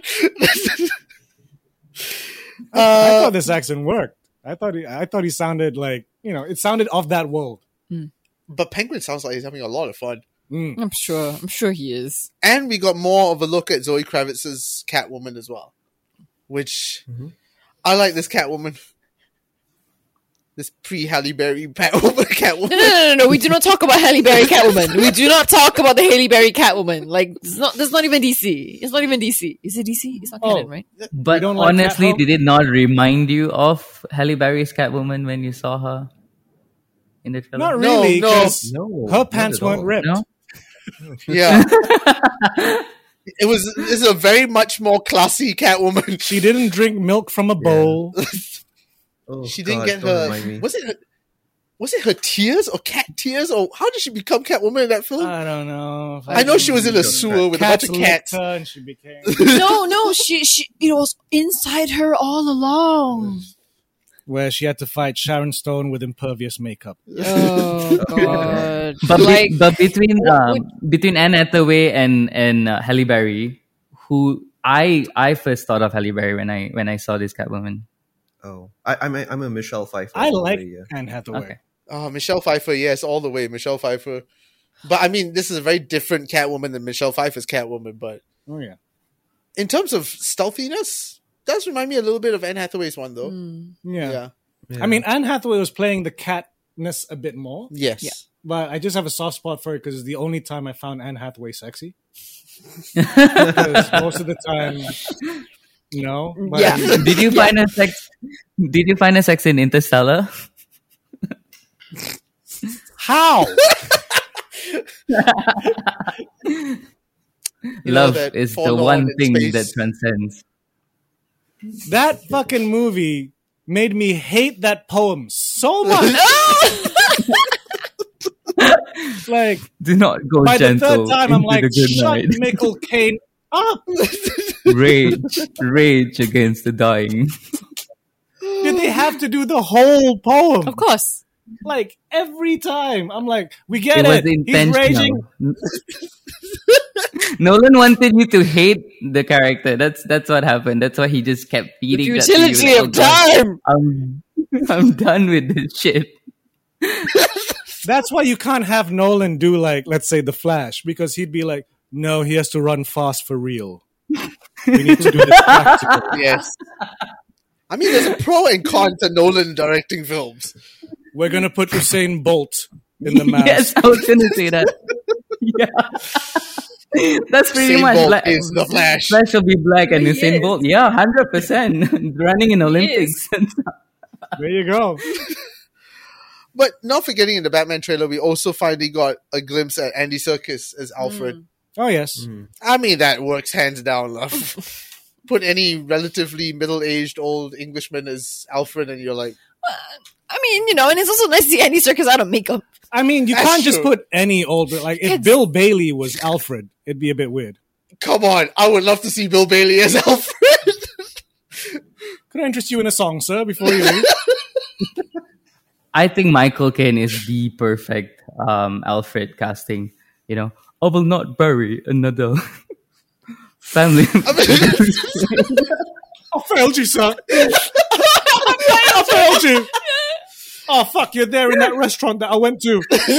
I uh, thought this accent worked. I thought he, I thought he sounded like, you know, it sounded of that world. but Penguin sounds like he's having a lot of fun. Mm. I'm sure. I'm sure he is. And we got more of a look at Zoe Kravitz's Catwoman as well, which I like this Catwoman. This pre-Halle Berry Batwoman Catwoman. No, no, no, no, no. We do not talk about Halle Berry Catwoman. We do not talk about the Halle Berry Catwoman. Like, it's not. That's not even D C. It's not even D C. Is it D C? It's not Oh. canon, right? But don't like honestly, Catwoman? did it not remind you of Halle Berry's Catwoman when you saw her in the trailer? Not No, really, no. because No, her not pants at weren't all. ripped. No? Yeah. It was. This is a very much more classy Catwoman. She didn't drink milk from a bowl. Oh, She didn't God, get don't her. remind me. Was it? Her, was it her tears or cat tears or how did she become Catwoman in that film? I don't know. I know she was in a sewer with a bunch Cats of cats. licked her and she became. No, no. She, she. It was inside her all along. Where she had to fight Sharon Stone with impervious makeup. Oh God. But, be- like, but between what um, would- between Anne Hathaway and and uh, Halle Berry, who I I first thought of Halle Berry when I when I saw this Catwoman. Oh, I, I'm a, I'm a Michelle Pfeiffer. I all like the way, yeah. Anne Hathaway. Okay. Oh, Michelle Pfeiffer, yes, all the way, Michelle Pfeiffer. But I mean, this is a very different Catwoman than Michelle Pfeiffer's Catwoman. But Oh yeah. in terms of stealthiness, does remind me a little bit of Anne Hathaway's one, though. Yeah. Yeah. Yeah. I mean, Anne Hathaway was playing the catness a bit more, Yes. Yeah. but I just have a soft spot for it because it's the only time I found Anne Hathaway sexy. Because most of the time, no. But Yeah. Did you find a sex? Did you find a sex in Interstellar? How? You know Love that is the forlorn one in thing space. that transcends. That fucking movie made me hate that poem so much. Like, Do not go by the gentle third time, I'm into like, the good shut night. Michael Caine up. Rage, rage against the dying. Did they have to do the whole poem? of course. Like, every time. I'm like, we get It it. was He's raging. intentional. Nolan wanted you to hate the character. That's that's what happened. That's why he just kept The feeding that to you. futility Like, of "Oh, God, time. I'm I'm done with this shit." That's why you can't have Nolan do, like, let's say, The Flash, because he'd be like, no, he has to run fast for real. We need to do this practical. Yes. I mean, there's a pro and con to Nolan directing films. We're going to put Usain Bolt in the mask. Yes, I was gonna say that. Yeah. That's pretty Usain much Bolt black. is the Flash. Flash will be black and Usain Yes. Bolt. Yeah, hundred percent running in Olympics. There you go. But not forgetting in the Batman trailer, we also finally got a glimpse at Andy Serkis as Alfred. Oh, yes. I mean, that works hands down, love. Put any relatively middle-aged old Englishman as Alfred, and you're like, I mean, you know, and it's also nice to see Andy Serkis out of makeup. I mean, you That's can't just true. put any old, like, if It's- Bill Bailey was Alfred, it'd be a bit weird. come on, I would love to see Bill Bailey as Alfred. Could I interest you in a song, sir, before you leave? I think Michael Caine is the perfect um, Alfred casting. You know, I will not bury another family. I failed you, sir. I failed you. Oh, fuck, you're there in that restaurant that I went to.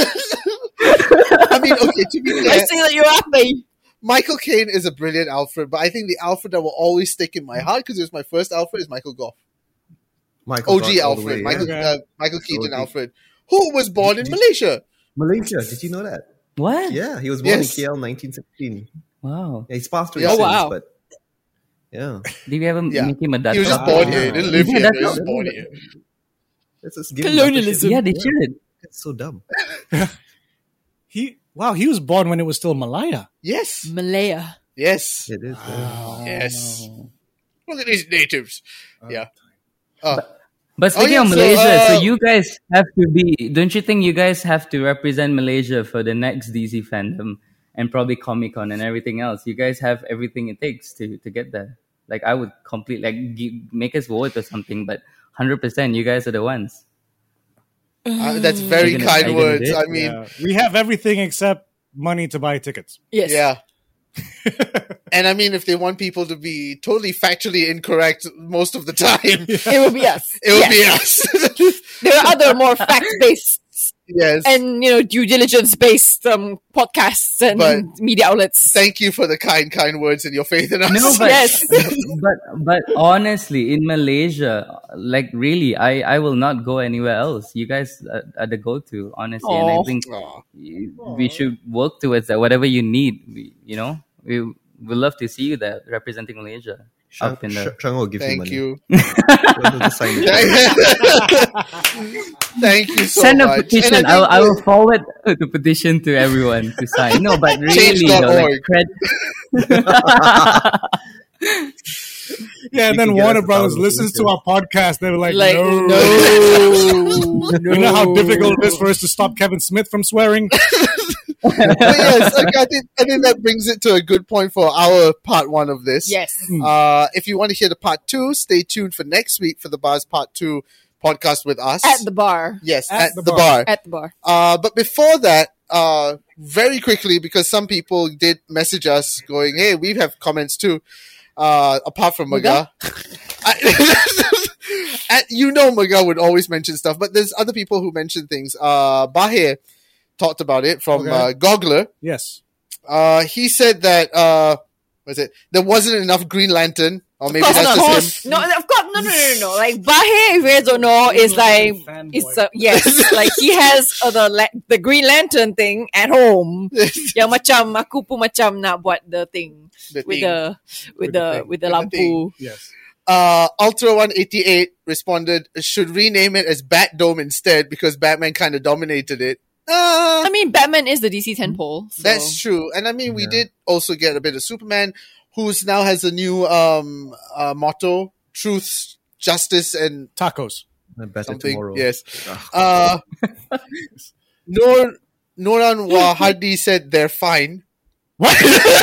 I mean, okay, to be I fair, see that you're happy. Michael Caine is a brilliant Alfred, but I think the Alfred that will always stick in my heart because it was my first Alfred is Michael Gough. Michael O G Gough all the Alfred, way, Michael yeah. uh, Michael Keaton O G. Alfred, who was born in Malaysia. Malaysia, did you know that? What? Yeah, he was born Yes. in K L nineteen sixteen. Wow. Yeah, he's passed away Yeah. since, Oh, wow. but yeah. Did we ever Yeah. make him a Dato'? He was just Ah. born here. He didn't live Yeah, here. that's He was not- born here. Let's just give him Colonialism. Yeah, they should. That's so dumb. He wow, he was born when it was still Malaya. Yes, Malaya. yes, It is. yeah. yes. Look at these natives. Yeah. Uh, But speaking yeah, of so, Malaysia, so, uh, you guys have to be, don't you think you guys have to represent Malaysia for the next D C fandom and probably Comic Con and everything else? You guys have everything it takes to, to get there. Like, I would completely, like, give, make us vote or something, but one hundred percent you guys are the ones. uh, that's very Are you gonna- kind are you gonna words. do it? I mean, Yeah. We have everything except money to buy tickets. Yes. yeah. And I mean, if they want people to be totally factually incorrect most of the time, it It will be us. will Yes. be us. There are other more fact-based Yes. and, you know, due diligence-based um, podcasts and But- media outlets. Thank you for the kind, kind words and your faith in us. No, but, Yes. but but honestly, in Malaysia, like really, I, I will not go anywhere else. You guys are, are the go-to, honestly, and I Aw. think Aw. you- we should work towards that. Whatever you need, we, you know, we we love to see you there representing Malaysia Shang, up in the. Shang will give you Thank money. you. He'll just sign it. Thank you so Send a much. petition. And I will, I think will forward the petition to everyone to sign. No, but really, Change though, dot org. like, cred- Yeah, and We then can get Warner us a Brothers thousand listens to listeners. our podcast. They were like, Like, no. no. You know how difficult it is for us to stop Kevin Smith from swearing? but yes, like, I think I think that brings it to a good point for our part one of this. Yes. Uh, if you want to hear the part two, stay tuned for next week for the Bars Part Two podcast with us. At the bar. yes, At at, the the, bar. bar. At the bar. Uh, but before that, uh, very quickly, because some people did message us going, "Hey, we have comments too." Uh, apart from Maga, I- and you know, Maga would always mention stuff, but there's other people who mention things. Uh, Bahir talked about it from Okay. uh, Goggler. Yes. Uh, he said that uh, was it there wasn't enough Green Lantern, or maybe Of course that's not. just him. No, of course, no, no, no, no. no. Like Bahir, if you guys don't know, is like it's a, yes, like he has uh, the la- the Green Lantern thing at home. Yang macam aku pun macam nak buat the thing The with thing. the with the thing. with the With the thing. lampu. Yes. Uh, Ultra one eighty-eight responded, should rename it as Bat Dome instead because Batman kind of dominated it. Uh, I mean, Batman is the D C tentpole. So. that's true. And I mean, we did also get a bit of Superman, who's now has a new um uh, motto, truth, justice, and Tacos. Better something. tomorrow. Yes. Uh, Nur, Nuran Wahadi said they're fine. What?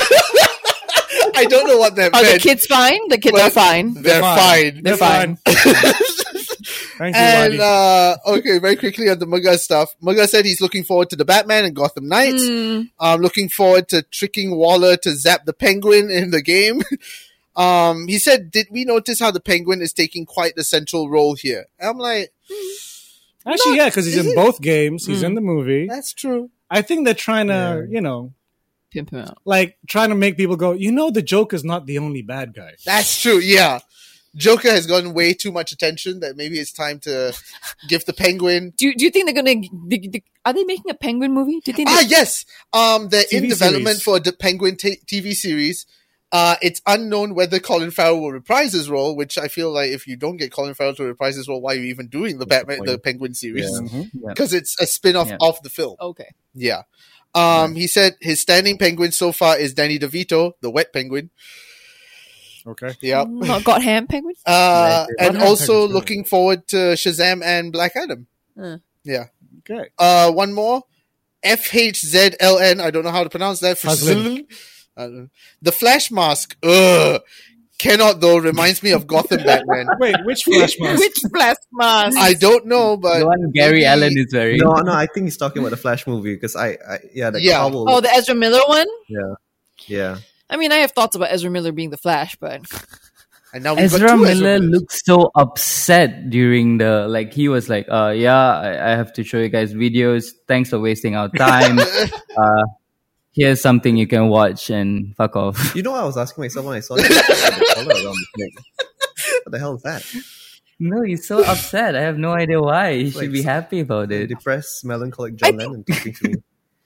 I don't know what that Are the meant. kids fine? The kids but are fine. They're fine. They're fine. Thank you, And Wadi. uh, okay, very quickly on the Muga stuff. Muga said he's looking forward to the Batman and Gotham Knights. Mm. Um, looking forward to tricking Waller to zap the Penguin in the game. um, he said, "Did we notice how the Penguin is taking quite the central role here?" I'm like, Actually, yeah, because he's is in it? both games. He's Mm. in the movie. "That's true." I think they're trying to, you know, Pimp him out. like trying to make people go, you know, the Joker's not the only bad guy. That's true. Yeah, Joker has gotten way too much attention. That maybe it's time to give the Penguin. Do you, do you think they're gonna? d- d- Are they making a Penguin movie? Do you think? Ah, they- yes. Um, they're T V in development series. for the Penguin t- T V series. Uh, it's unknown whether Colin Farrell will reprise his role, which I feel like if you don't get Colin Farrell to reprise his role, why are you even doing the Batman, the point. Penguin series? Yeah. Because it's a spin-off Yeah. of the film. Okay. Yeah. Um, he said his standing penguin so far is Danny DeVito, the wet penguin. Okay. Yeah. Not got ham Penguin. Uh, Yeah, and What also Penguin's good. looking forward to Shazam and Black Adam. Uh. Yeah. Okay. Uh, one more. F H Z L N. I don't know how to pronounce that. Haslin. Uh, the Flash mask. Ugh. Cannot though. Reminds me of Gotham Batman. Wait, which Flash mask? Which blast mask? I don't know, but the one Gary maybe- Allen is wearing. No, no, I think he's talking about the Flash movie because I, I, yeah, the Yeah. cowl. Oh, the Ezra Miller one. yeah, yeah. I mean, I have thoughts about Ezra Miller being the Flash, but And now we've got Ezra two Miller Ezra Millers. looked so upset during the like. He was like, "Uh, yeah, I, I have to show you guys videos. Thanks for wasting our time. uh, here's something you can watch and fuck off." You know, I was asking myself when I saw the collar around his neck. What the hell is that? No, he's so upset. I have no idea why. He should Like, be happy about A it. depressed, melancholic John Lennon talking to me.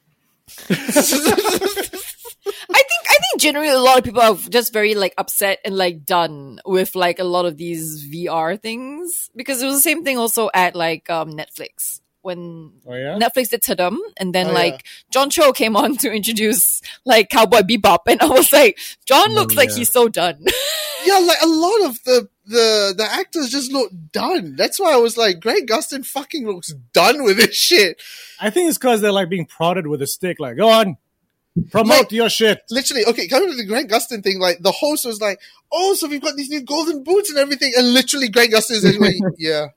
I think I think generally a lot of people are just very like upset and like done with like a lot of these V R things, because it was the same thing also at like um Netflix when Oh yeah. Netflix did Tadam, and then Oh, like yeah. John Cho came on to introduce like Cowboy Bebop, and I was like, John looks like yeah. he's so done. Yeah, like a lot of the the the actors just look done. That's why I was like, Grant Gustin fucking looks done with this shit. I think it's because they're like being prodded with a stick. Like, go on, promote Like- your shit. Literally, okay, coming to the Grant Gustin thing, like the host was like, "Oh, so we've got these new golden boots and everything," and literally Grant Gustin is like, "Yeah,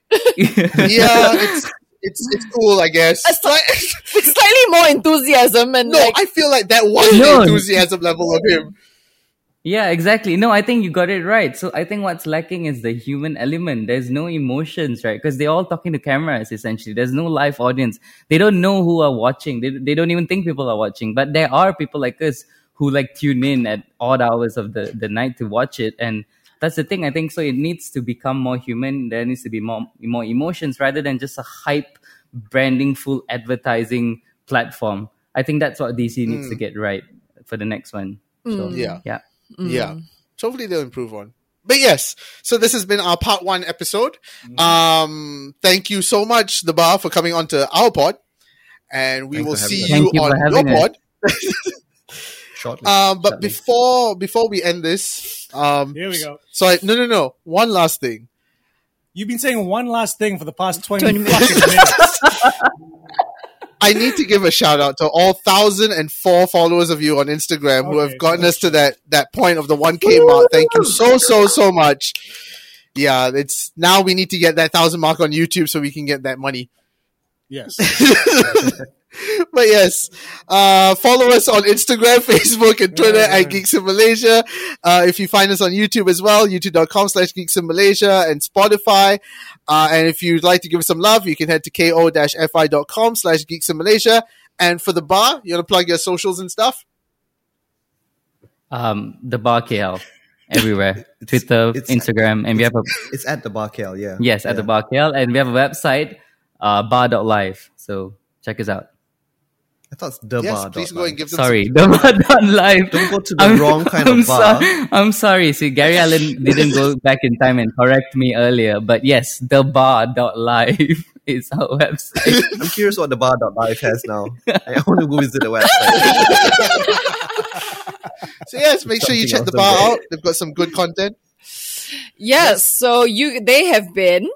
yeah, it's it's it's cool, I guess." It's Like, With slightly more enthusiasm and no, like I feel like that was No. the enthusiasm level of him. Yeah, exactly. No, I think you got it right. So I think what's lacking is the human element. There's no emotions, right? Because they're all talking to cameras, essentially. There's no live audience. They don't know who are watching. They, they don't even think people are watching. But there are people like us who like tune in at odd hours of the, the night to watch it. And that's the thing. I think so it needs to become more human. There needs to be more, more emotions rather than just a hype, branding, full advertising platform. I think that's what D C needs to get right for the next one. So, Yeah. yeah. Yeah. So hopefully they'll improve on. But yes, so this has been our part one episode. Um, thank you so much, The Bar, for coming on to our pod. And we Thanks will for having see us. you Thank you for on your having us. pod. Shortly. Um, but Shortly. before before we end this, um, Here we go. so I, no, no, no. One last thing. You've been saying one last thing for the past twenty, twenty fucking minutes. I need to give a shout out to all thousand and four followers of you on Instagram who Okay, have gotten us to that that point of the one K mark. Thank you so so so much. Yeah, it's now we need to get that thousand mark on YouTube so we can get that money. Yes. But yes, uh, follow us on Instagram, Facebook, and Twitter Yeah, yeah. at Geeks in Malaysia. Uh, if you find us on YouTube as well, youtube.com slash Geeks in Malaysia and Spotify. Uh, and if you'd like to give us some love, you can head to ko-fi.com slash Geeks in Malaysia. And for The Bar, you want to plug your socials and stuff? Um, the Bar K L everywhere. Twitter, it's- Instagram, and we have a It's at the Bar K L, yeah. yes at yeah. the Bar K L, and we have a website, uh, bar dot live. So check us out. I thought it's the Yes, bar. please dot go live. and give them Sorry, the bar dot live. Don't go to the wrong kind I'm of bar. so- I'm sorry. See, Gary Allen didn't go back in time and correct me earlier, but yes, the bar dot live is our website. I'm curious what the bar dot live has now. I want to go visit the website. So yes, make sure you check Something The else Bar on out. They've got some good content. yes, so you they have been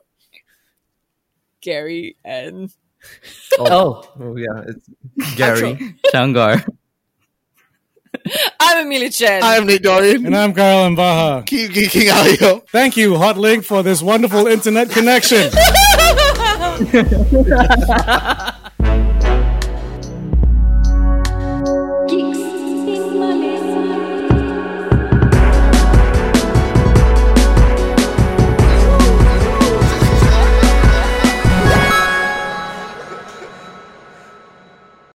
Gary and Oh, Oh yeah, it's Gary. Shangar. I'm Amelia Chen. I am Nick Dorian. And I'm Carl Mbaha. Keep geeking out, yo. Thank you, Hotlink, for this wonderful internet connection.